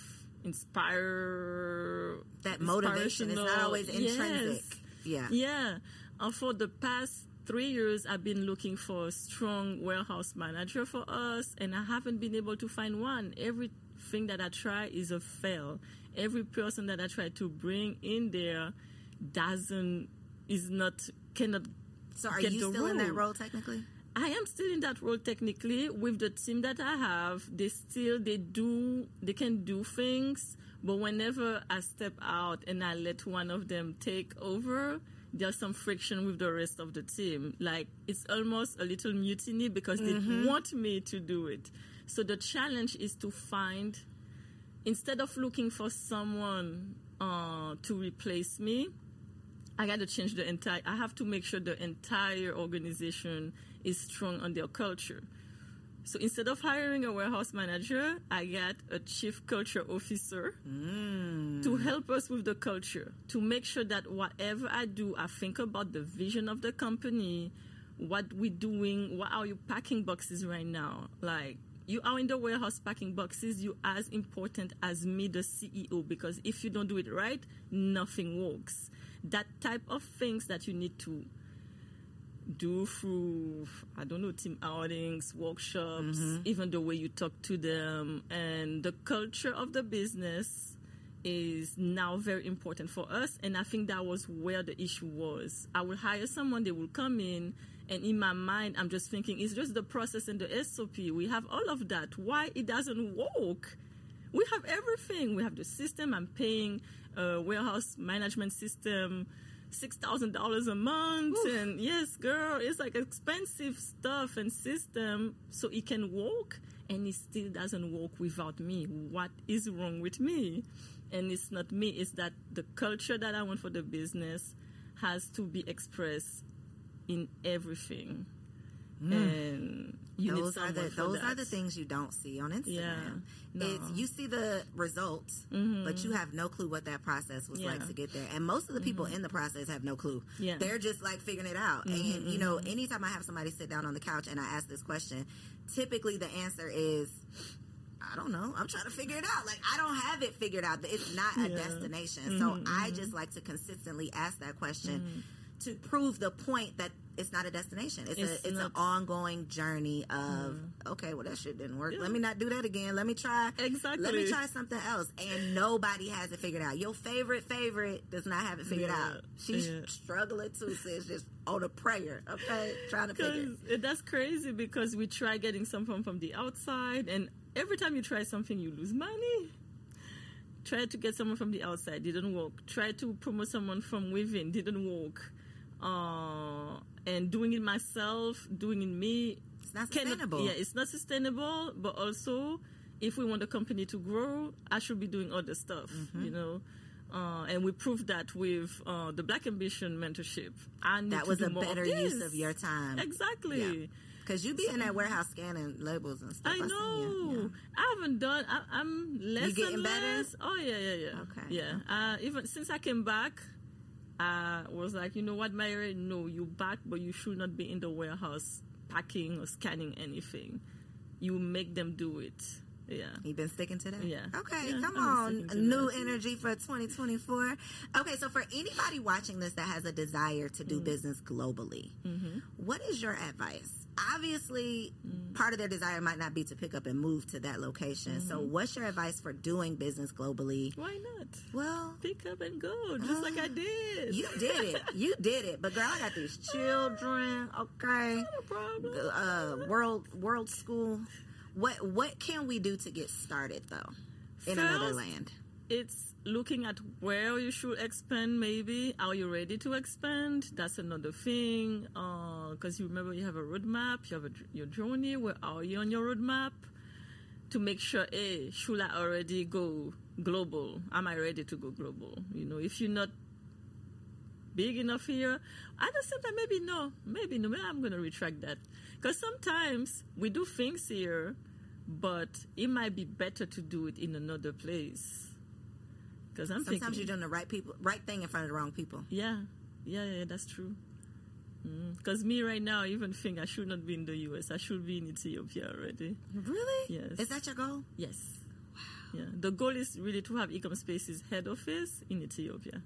Speaker 5: inspire
Speaker 6: That motivation is not
Speaker 5: inspirational-
Speaker 6: always intrinsic.
Speaker 5: Yes.
Speaker 6: Yeah.
Speaker 5: Yeah. Uh, for the past three years, I've been looking for a strong warehouse manager for us, and I haven't been able to find one. Everything that I try is a fail. Every person that I try to bring in there doesn't, is not, cannot.
Speaker 6: So are
Speaker 5: get
Speaker 6: you
Speaker 5: the
Speaker 6: still in that
Speaker 5: role.
Speaker 6: role technically?
Speaker 5: I am still in that role technically with the team that I have. They still they do they can do things, but whenever I step out and I let one of them take over, there's some friction with the rest of the team. Like it's almost a little mutiny because
Speaker 6: Mm-hmm.
Speaker 5: they want me to do it. So the challenge is to find, instead of looking for someone uh, to replace me, I got to change the entire, I have to make sure the entire organization is strong on their culture. So instead of hiring a warehouse manager, I got a chief culture officer
Speaker 6: Mm.
Speaker 5: to help us with the culture, to make sure that whatever I do, I think about the vision of the company, what we're doing, what are you packing boxes right now? Like, you are in the warehouse packing boxes, you as important as me, the C E O, because if you don't do it right, nothing works. That type of things that you need to do through, I don't know, team outings, workshops,
Speaker 6: Mm-hmm.
Speaker 5: even the way you talk to them, and the culture of the business is now very important for us. And I think that was where the issue was. I will hire someone, they will come in, and in my mind, I'm just thinking, it's just the process and the S O P. We have all of that. Why it doesn't work? We have everything. We have the system. I'm paying a warehouse management system six thousand dollars a month. Oof. And yes, girl, it's like expensive stuff and system, so it can work, and it still doesn't work without me. What is wrong with me? And it's not me, it's that the culture that I want for the business has to be expressed in everything. Mm. And you
Speaker 6: those
Speaker 5: need
Speaker 6: are the
Speaker 5: for
Speaker 6: those
Speaker 5: that.
Speaker 6: are the things you don't see on Instagram.
Speaker 5: Yeah, no.
Speaker 6: It's you see the results,
Speaker 5: mm-hmm.
Speaker 6: but you have no clue what that process was
Speaker 5: Yeah.
Speaker 6: like to get there. And most of the people
Speaker 5: mm-hmm.
Speaker 6: in the process have no clue.
Speaker 5: Yeah.
Speaker 6: They're just like figuring it out.
Speaker 5: Mm-hmm,
Speaker 6: and you know,
Speaker 5: mm-hmm.
Speaker 6: anytime I have somebody sit down on the couch and I ask this question, typically the answer is, I don't know. I'm trying to figure it out. Like, I don't have it figured out. It's not a
Speaker 5: Yeah.
Speaker 6: destination.
Speaker 5: Mm-hmm,
Speaker 6: so I
Speaker 5: mm-hmm.
Speaker 6: just like to consistently ask that question
Speaker 5: Mm-hmm.
Speaker 6: to prove the point that it's not a destination. It's,
Speaker 5: It's
Speaker 6: a it's
Speaker 5: not.
Speaker 6: an ongoing journey of, okay, well, that shit didn't work.
Speaker 5: Yeah.
Speaker 6: Let me not do that again. Let me try.
Speaker 5: Exactly.
Speaker 6: Let me try something else. And nobody has it figured out. Your favorite favorite does not have it figured
Speaker 5: Yeah.
Speaker 6: out. She's
Speaker 5: Yeah.
Speaker 6: struggling too, sis. Just on a prayer, okay? Trying to figure it.
Speaker 5: Because that's crazy, because we try getting something from the outside, and every time you try something, you lose money. Try to get someone from the outside, didn't work. Try to promote someone from within, didn't work. Uh, and doing it myself, doing it me,
Speaker 6: It's not
Speaker 5: cannot-
Speaker 6: sustainable.
Speaker 5: yeah, it's not sustainable. But also, if we want the company to grow, I should be doing other stuff,
Speaker 6: Mm-hmm.
Speaker 5: you know. Uh, and we proved that with uh, the Black Ambition mentorship. I need
Speaker 6: That
Speaker 5: to
Speaker 6: was
Speaker 5: do
Speaker 6: a
Speaker 5: more of
Speaker 6: better use
Speaker 5: this.
Speaker 6: of your time.
Speaker 5: Exactly.
Speaker 6: Because you be in that warehouse scanning labels and stuff.
Speaker 5: I
Speaker 6: seen
Speaker 5: know.
Speaker 6: you.
Speaker 5: I haven't done. I, I'm less
Speaker 6: You getting
Speaker 5: and
Speaker 6: better?
Speaker 5: less. Oh yeah, yeah, yeah.
Speaker 6: Okay.
Speaker 5: Yeah. Uh, even since I came back, I was like, you know what, Mary? No, you back, but you should not be in the warehouse packing or scanning anything. You make them do it. Yeah.
Speaker 6: You've been sticking to that?
Speaker 5: Yeah.
Speaker 6: Okay,
Speaker 5: Yeah,
Speaker 6: come
Speaker 5: I've
Speaker 6: on.
Speaker 5: been sticking to
Speaker 6: New
Speaker 5: that.
Speaker 6: energy for twenty twenty-four. Okay, so for anybody watching this that has a desire to
Speaker 5: Mm.
Speaker 6: do business globally,
Speaker 5: Mm-hmm.
Speaker 6: what is your advice? Obviously, part of their desire might not be to pick up and move to that location. So
Speaker 5: Mm-hmm.
Speaker 6: what's your advice for doing business globally?
Speaker 5: Why not?
Speaker 6: Well,
Speaker 5: Pick up and go, just like I did.
Speaker 6: you did it. You did it. But girl, I got these children, okay?
Speaker 5: Not a problem.
Speaker 6: Uh, world world school. What what can we do to get started though in another
Speaker 5: First,
Speaker 6: land?
Speaker 5: It's looking at where you should expand, maybe. Are you ready to expand? That's another thing. Because you remember you have a roadmap, you have a, your journey. Where are you on your roadmap? To make sure, hey, should I already go global? Am I ready to go global? You know, if you're not big enough here, at the same time, maybe no. Maybe no. Maybe I'm going to retract that. Because sometimes we do things here, but it might be better to do it in another place. Because I'm
Speaker 6: Sometimes
Speaker 5: thinking,
Speaker 6: you're doing the right people, right thing in front of the wrong people.
Speaker 5: yeah, yeah, yeah, that's true. Because me right now, I even think I should not be in the U S. I should be in Ethiopia already.
Speaker 6: Really?
Speaker 5: Yes.
Speaker 6: Is that your goal?
Speaker 5: Yes. Wow. Yeah. The goal is really to have Ecom Spaces head office in Ethiopia.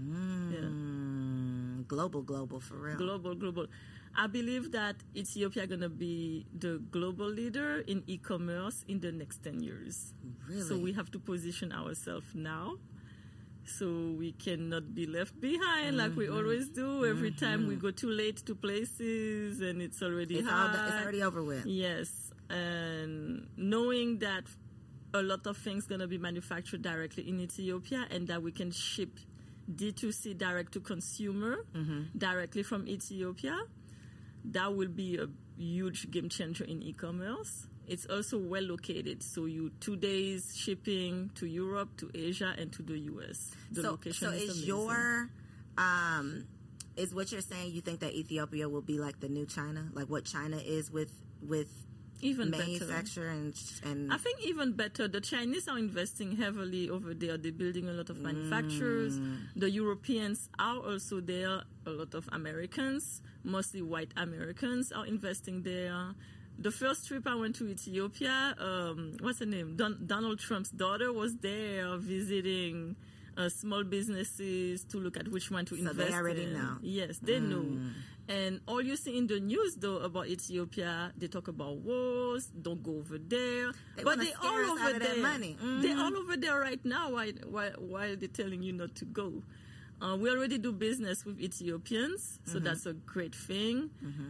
Speaker 6: Mm, global, global for real.
Speaker 5: Global, global. I believe that Ethiopia going to be the global leader in e-commerce in the next ten years.
Speaker 6: Really?
Speaker 5: So we have to position ourselves now so we cannot be left behind like we always do. Every time we go too late to places and it's already
Speaker 6: It's, all
Speaker 5: hard.
Speaker 6: the, it's already over with.
Speaker 5: Yes. And knowing that a lot of things going to be manufactured directly in Ethiopia and that we can ship D two C direct to consumer directly from Ethiopia, that will be a huge game changer in e-commerce. It's also well located, so you two days shipping to Europe, to Asia, and to the U S. The
Speaker 6: so,
Speaker 5: location
Speaker 6: so
Speaker 5: is,
Speaker 6: is
Speaker 5: amazing.
Speaker 6: your, um, is what you're saying? You think that Ethiopia will be like the new China, like what China is with with
Speaker 5: even
Speaker 4: manufacture
Speaker 5: better.
Speaker 4: and and
Speaker 5: I think even better. The Chinese are investing heavily over there. They're building a lot of manufacturers.
Speaker 4: Mm.
Speaker 5: The Europeans are also there. A lot of Americans, mostly white Americans, are investing there. The first trip I went to Ethiopia, um, what's her name? Don- Donald Trump's daughter was there visiting uh, small businesses to look at which one to
Speaker 4: So
Speaker 5: invest
Speaker 4: they already
Speaker 5: in.
Speaker 4: know.
Speaker 5: Yes, they
Speaker 4: Mm.
Speaker 5: know. And all you see in the news, though, about Ethiopia, they talk about wars, don't go over there.
Speaker 4: They
Speaker 5: but
Speaker 4: wanna
Speaker 5: they
Speaker 4: scare
Speaker 5: all
Speaker 4: us
Speaker 5: over
Speaker 4: out of that
Speaker 5: there.
Speaker 4: money.
Speaker 5: They're
Speaker 4: Mhm.
Speaker 5: all over there right now while, while, while they're telling you not to go. Uh, we already do business with Ethiopians, so
Speaker 4: Mm-hmm.
Speaker 5: that's a great thing.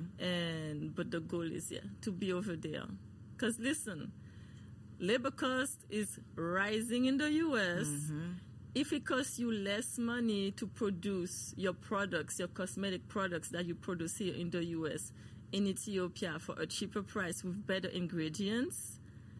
Speaker 5: And but the goal is yeah to be over there. Because listen, labor cost is rising in the U S.
Speaker 4: Mm-hmm.
Speaker 5: If it costs you less money to produce your products, your cosmetic products that you produce here in the U S, in Ethiopia for a cheaper price with better ingredients,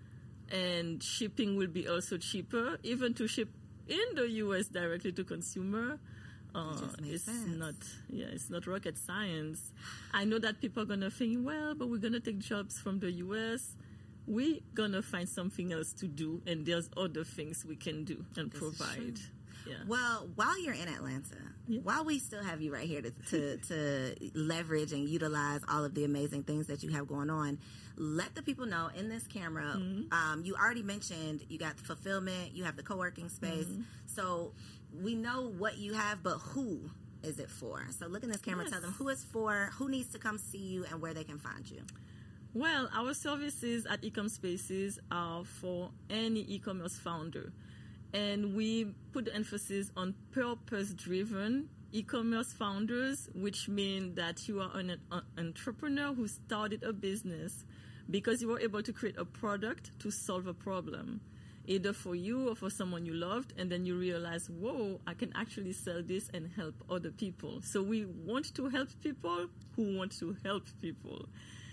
Speaker 5: and shipping will be also cheaper, even to ship in the U S directly to consumer. Uh,
Speaker 4: just makes
Speaker 5: it's
Speaker 4: sense.
Speaker 5: not, yeah, it's not rocket science. I know that people are gonna think, well, but we're gonna take jobs from the U S. We're gonna find something else to do, and there's other things we can do and
Speaker 4: This is
Speaker 5: provide.
Speaker 4: true.
Speaker 5: Yeah.
Speaker 4: Well, while you're in Atlanta,
Speaker 5: Yeah.
Speaker 4: while we still have you right here to, to, to leverage and utilize all of the amazing things that you have going on, let the people know in this camera,
Speaker 5: Mm-hmm.
Speaker 4: um, you already mentioned you got the fulfillment, you have the co-working space.
Speaker 5: Mm-hmm.
Speaker 4: So we know what you have, but who is it for? So look in this camera,
Speaker 5: Yes.
Speaker 4: tell them who it's for, who needs to come see you, and where they can find you.
Speaker 5: Well, our services at Ecom Spaces are for any e-commerce founder. And we put the emphasis on purpose-driven e-commerce founders, which means that you are an, an entrepreneur who started a business because you were able to create a product to solve a problem, either for you or for someone you loved, and then you realize, whoa, I can actually sell this and help other people. So we want to help people who want to help people.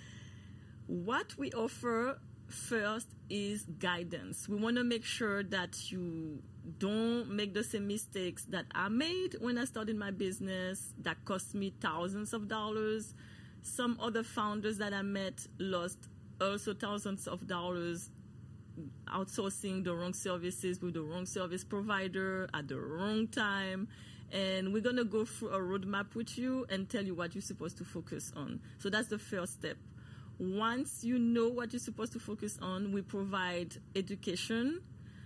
Speaker 5: What we offer first is guidance. We want to make sure that you don't make the same mistakes that I made when I started my business that cost me thousands of dollars. Some other founders that I met lost also thousands of dollars outsourcing the wrong services with the wrong service provider at the wrong time. And we're going to go through a roadmap with you and tell you what you're supposed to focus on. So that's the first step. Once you know what you're supposed to focus on, we provide education,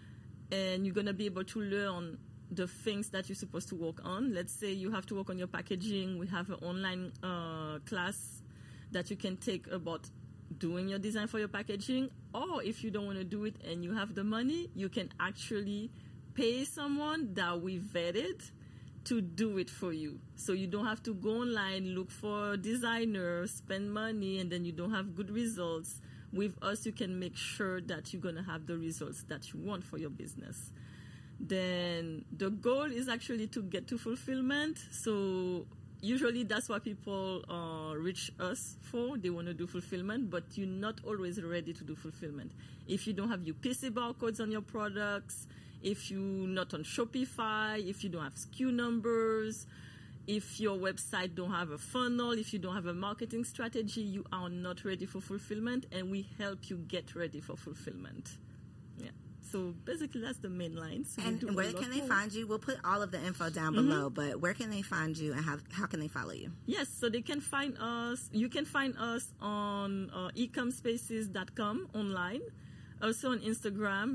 Speaker 5: and you're going to be able to learn the things that you're supposed to work on. Let's say you have to work on your packaging. We have an online uh, class that you can take about doing your design for your packaging. Or if you don't want to do it and you have the money, you can actually pay someone that we vetted to do it for you. So you don't have to go online, look for a designer, spend money, and then you don't have good results. With us, you can make sure that you're going to have the results that you want for your business. Then the goal is actually to get to fulfillment. So usually that's what people uh, reach us for. They want to do fulfillment, but you're not always ready to do fulfillment. If you don't have your P C barcodes on your products, if you're not on Shopify, if you don't have S K U numbers, if your website don't have a funnel, if you don't have a marketing strategy, you are not ready for fulfillment, and we help you get ready for fulfillment. Yeah. So basically, that's the main line. So
Speaker 4: And, and where can they find you? We'll put all of the info down
Speaker 5: Mm-hmm.
Speaker 4: below, but where can they find you, and how, how can they follow you?
Speaker 5: Yes, so they can find us. You can find us on uh, ecom spaces dot com online. Also on Instagram,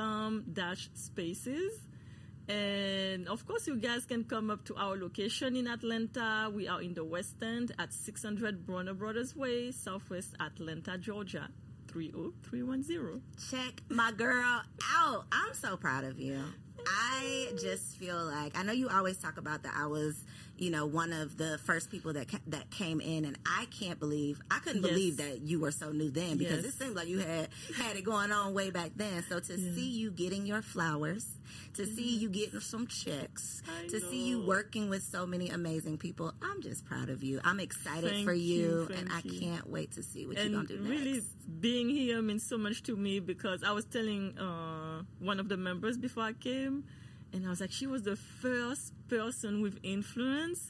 Speaker 5: ecom-spaces. And of course, you guys can come up to our location in Atlanta. We are in the West End at six hundred Bronner Brothers Way, Southwest Atlanta, Georgia, three oh three one zero.
Speaker 4: Check my girl out. I'm so proud of you. I just feel like, I know you always talk about that I was, you know, one of the first people that ca- that came in, and I can't believe, I couldn't
Speaker 5: Yes.
Speaker 4: believe that you were so new then, because
Speaker 5: Yes.
Speaker 4: it seems like you had had it going on way back then. So to
Speaker 5: Yeah.
Speaker 4: see you getting your flowers, to see you getting some checks,
Speaker 5: I
Speaker 4: to see you
Speaker 5: know.
Speaker 4: working with so many amazing people, I'm just proud of you. I'm excited
Speaker 5: Thank
Speaker 4: for you,
Speaker 5: you,
Speaker 4: and
Speaker 5: thank
Speaker 4: I
Speaker 5: you.
Speaker 4: can't wait to see what you're
Speaker 5: And
Speaker 4: going to do next.
Speaker 5: really, being here means so much to me, because I was telling uh, one of the members before I came, and I was like, she was the first person with influence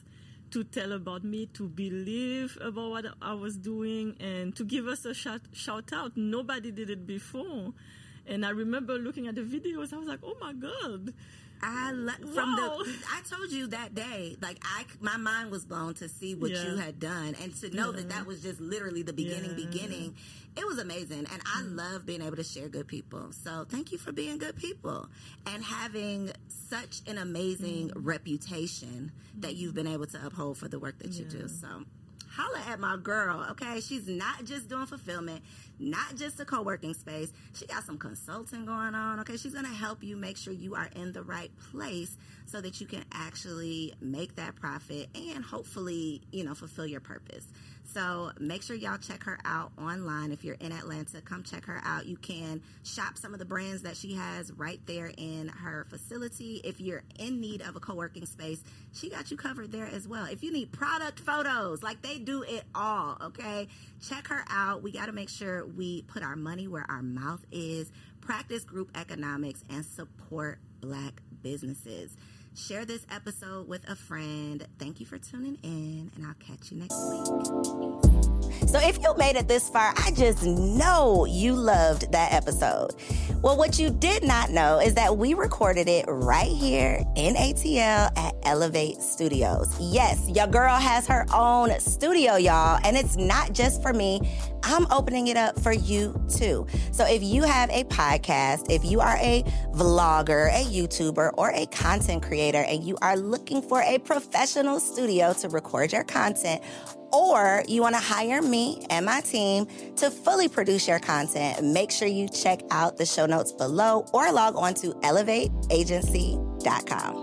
Speaker 5: to tell about me, to believe about what I was doing, and to give us a shout, shout out. Nobody did it before. And I remember looking at the videos, I was like, oh my God.
Speaker 4: I lo- from wow. the I told you that day, like I my mind was blown to see what yeah. you had done, and to know yeah. that that was just literally the beginning yeah. beginning. It was amazing, and I mm. love being able to share good people. So thank you for being good people and having such an amazing mm. reputation mm. that you've been able to uphold for the work that yeah. you do. So holla at my girl, okay? She's not just doing fulfillment, not just a co-working space. She got some consulting going on, okay? She's going to help you make sure you are in the right place so that you can actually make that profit and hopefully, you know, fulfill your purpose. So make sure y'all check her out online. If you're in Atlanta, come check her out. You can shop some of the brands that she has right there in her facility. If you're in need of a co-working space, she got you covered there as well. If you need product photos, like they do it all, okay? Check her out. We got to make sure we put our money where our mouth is, practice group economics, and support Black businesses. Share this episode with a friend. Thank you for tuning in, and I'll catch you next week.
Speaker 6: So if you made it this far, I just know you loved that episode. Well, what you did not know is that we recorded it right here in A T L at Elevate Studios. Yes, your girl has her own studio, y'all, and it's not just for me. I'm opening it up for you too. So if you have a podcast, if you are a vlogger, a YouTuber, or a content creator, and you are looking for a professional studio to record your content, or you want to hire me and my team to fully produce your content, make sure you check out the show notes below or log on to elevate agency dot com.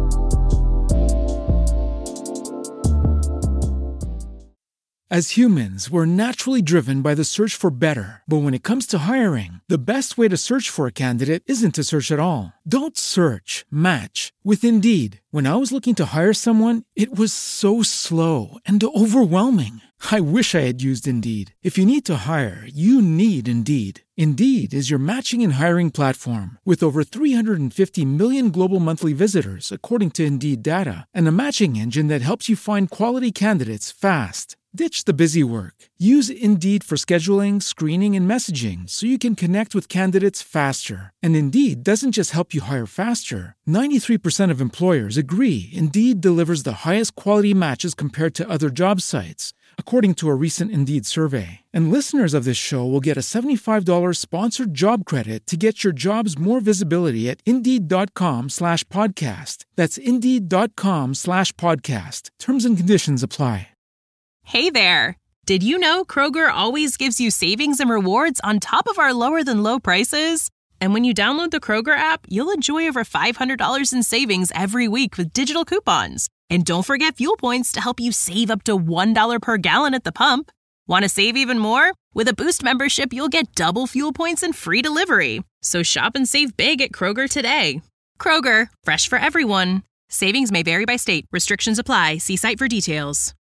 Speaker 3: As humans, we're naturally driven by the search for better. But when it comes to hiring, the best way to search for a candidate isn't to search at all. Don't search, match with Indeed. When I was looking to hire someone, it was so slow and overwhelming. I wish I had used Indeed. If you need to hire, you need Indeed. Indeed is your matching and hiring platform with over three hundred fifty million global monthly visitors, according to Indeed data, and a matching engine that helps you find quality candidates fast. Ditch the busy work. Use Indeed for scheduling, screening, and messaging so you can connect with candidates faster. And Indeed doesn't just help you hire faster. ninety-three percent of employers agree Indeed delivers the highest quality matches compared to other job sites, according to a recent Indeed survey. And listeners of this show will get a seventy-five dollars sponsored job credit to get your jobs more visibility at Indeed.com slash podcast. That's Indeed.com slash podcast. Terms and conditions apply.
Speaker 7: Hey there! Did you know Kroger always gives you savings and rewards on top of our lower-than-low prices? And when you download the Kroger app, you'll enjoy over five hundred dollars in savings every week with digital coupons. And don't forget fuel points to help you save up to one dollar per gallon at the pump. Want to save even more? With a Boost membership, you'll get double fuel points and free delivery. So shop and save big at Kroger today. Kroger, fresh for everyone. Savings may vary by state. Restrictions apply. See site for details.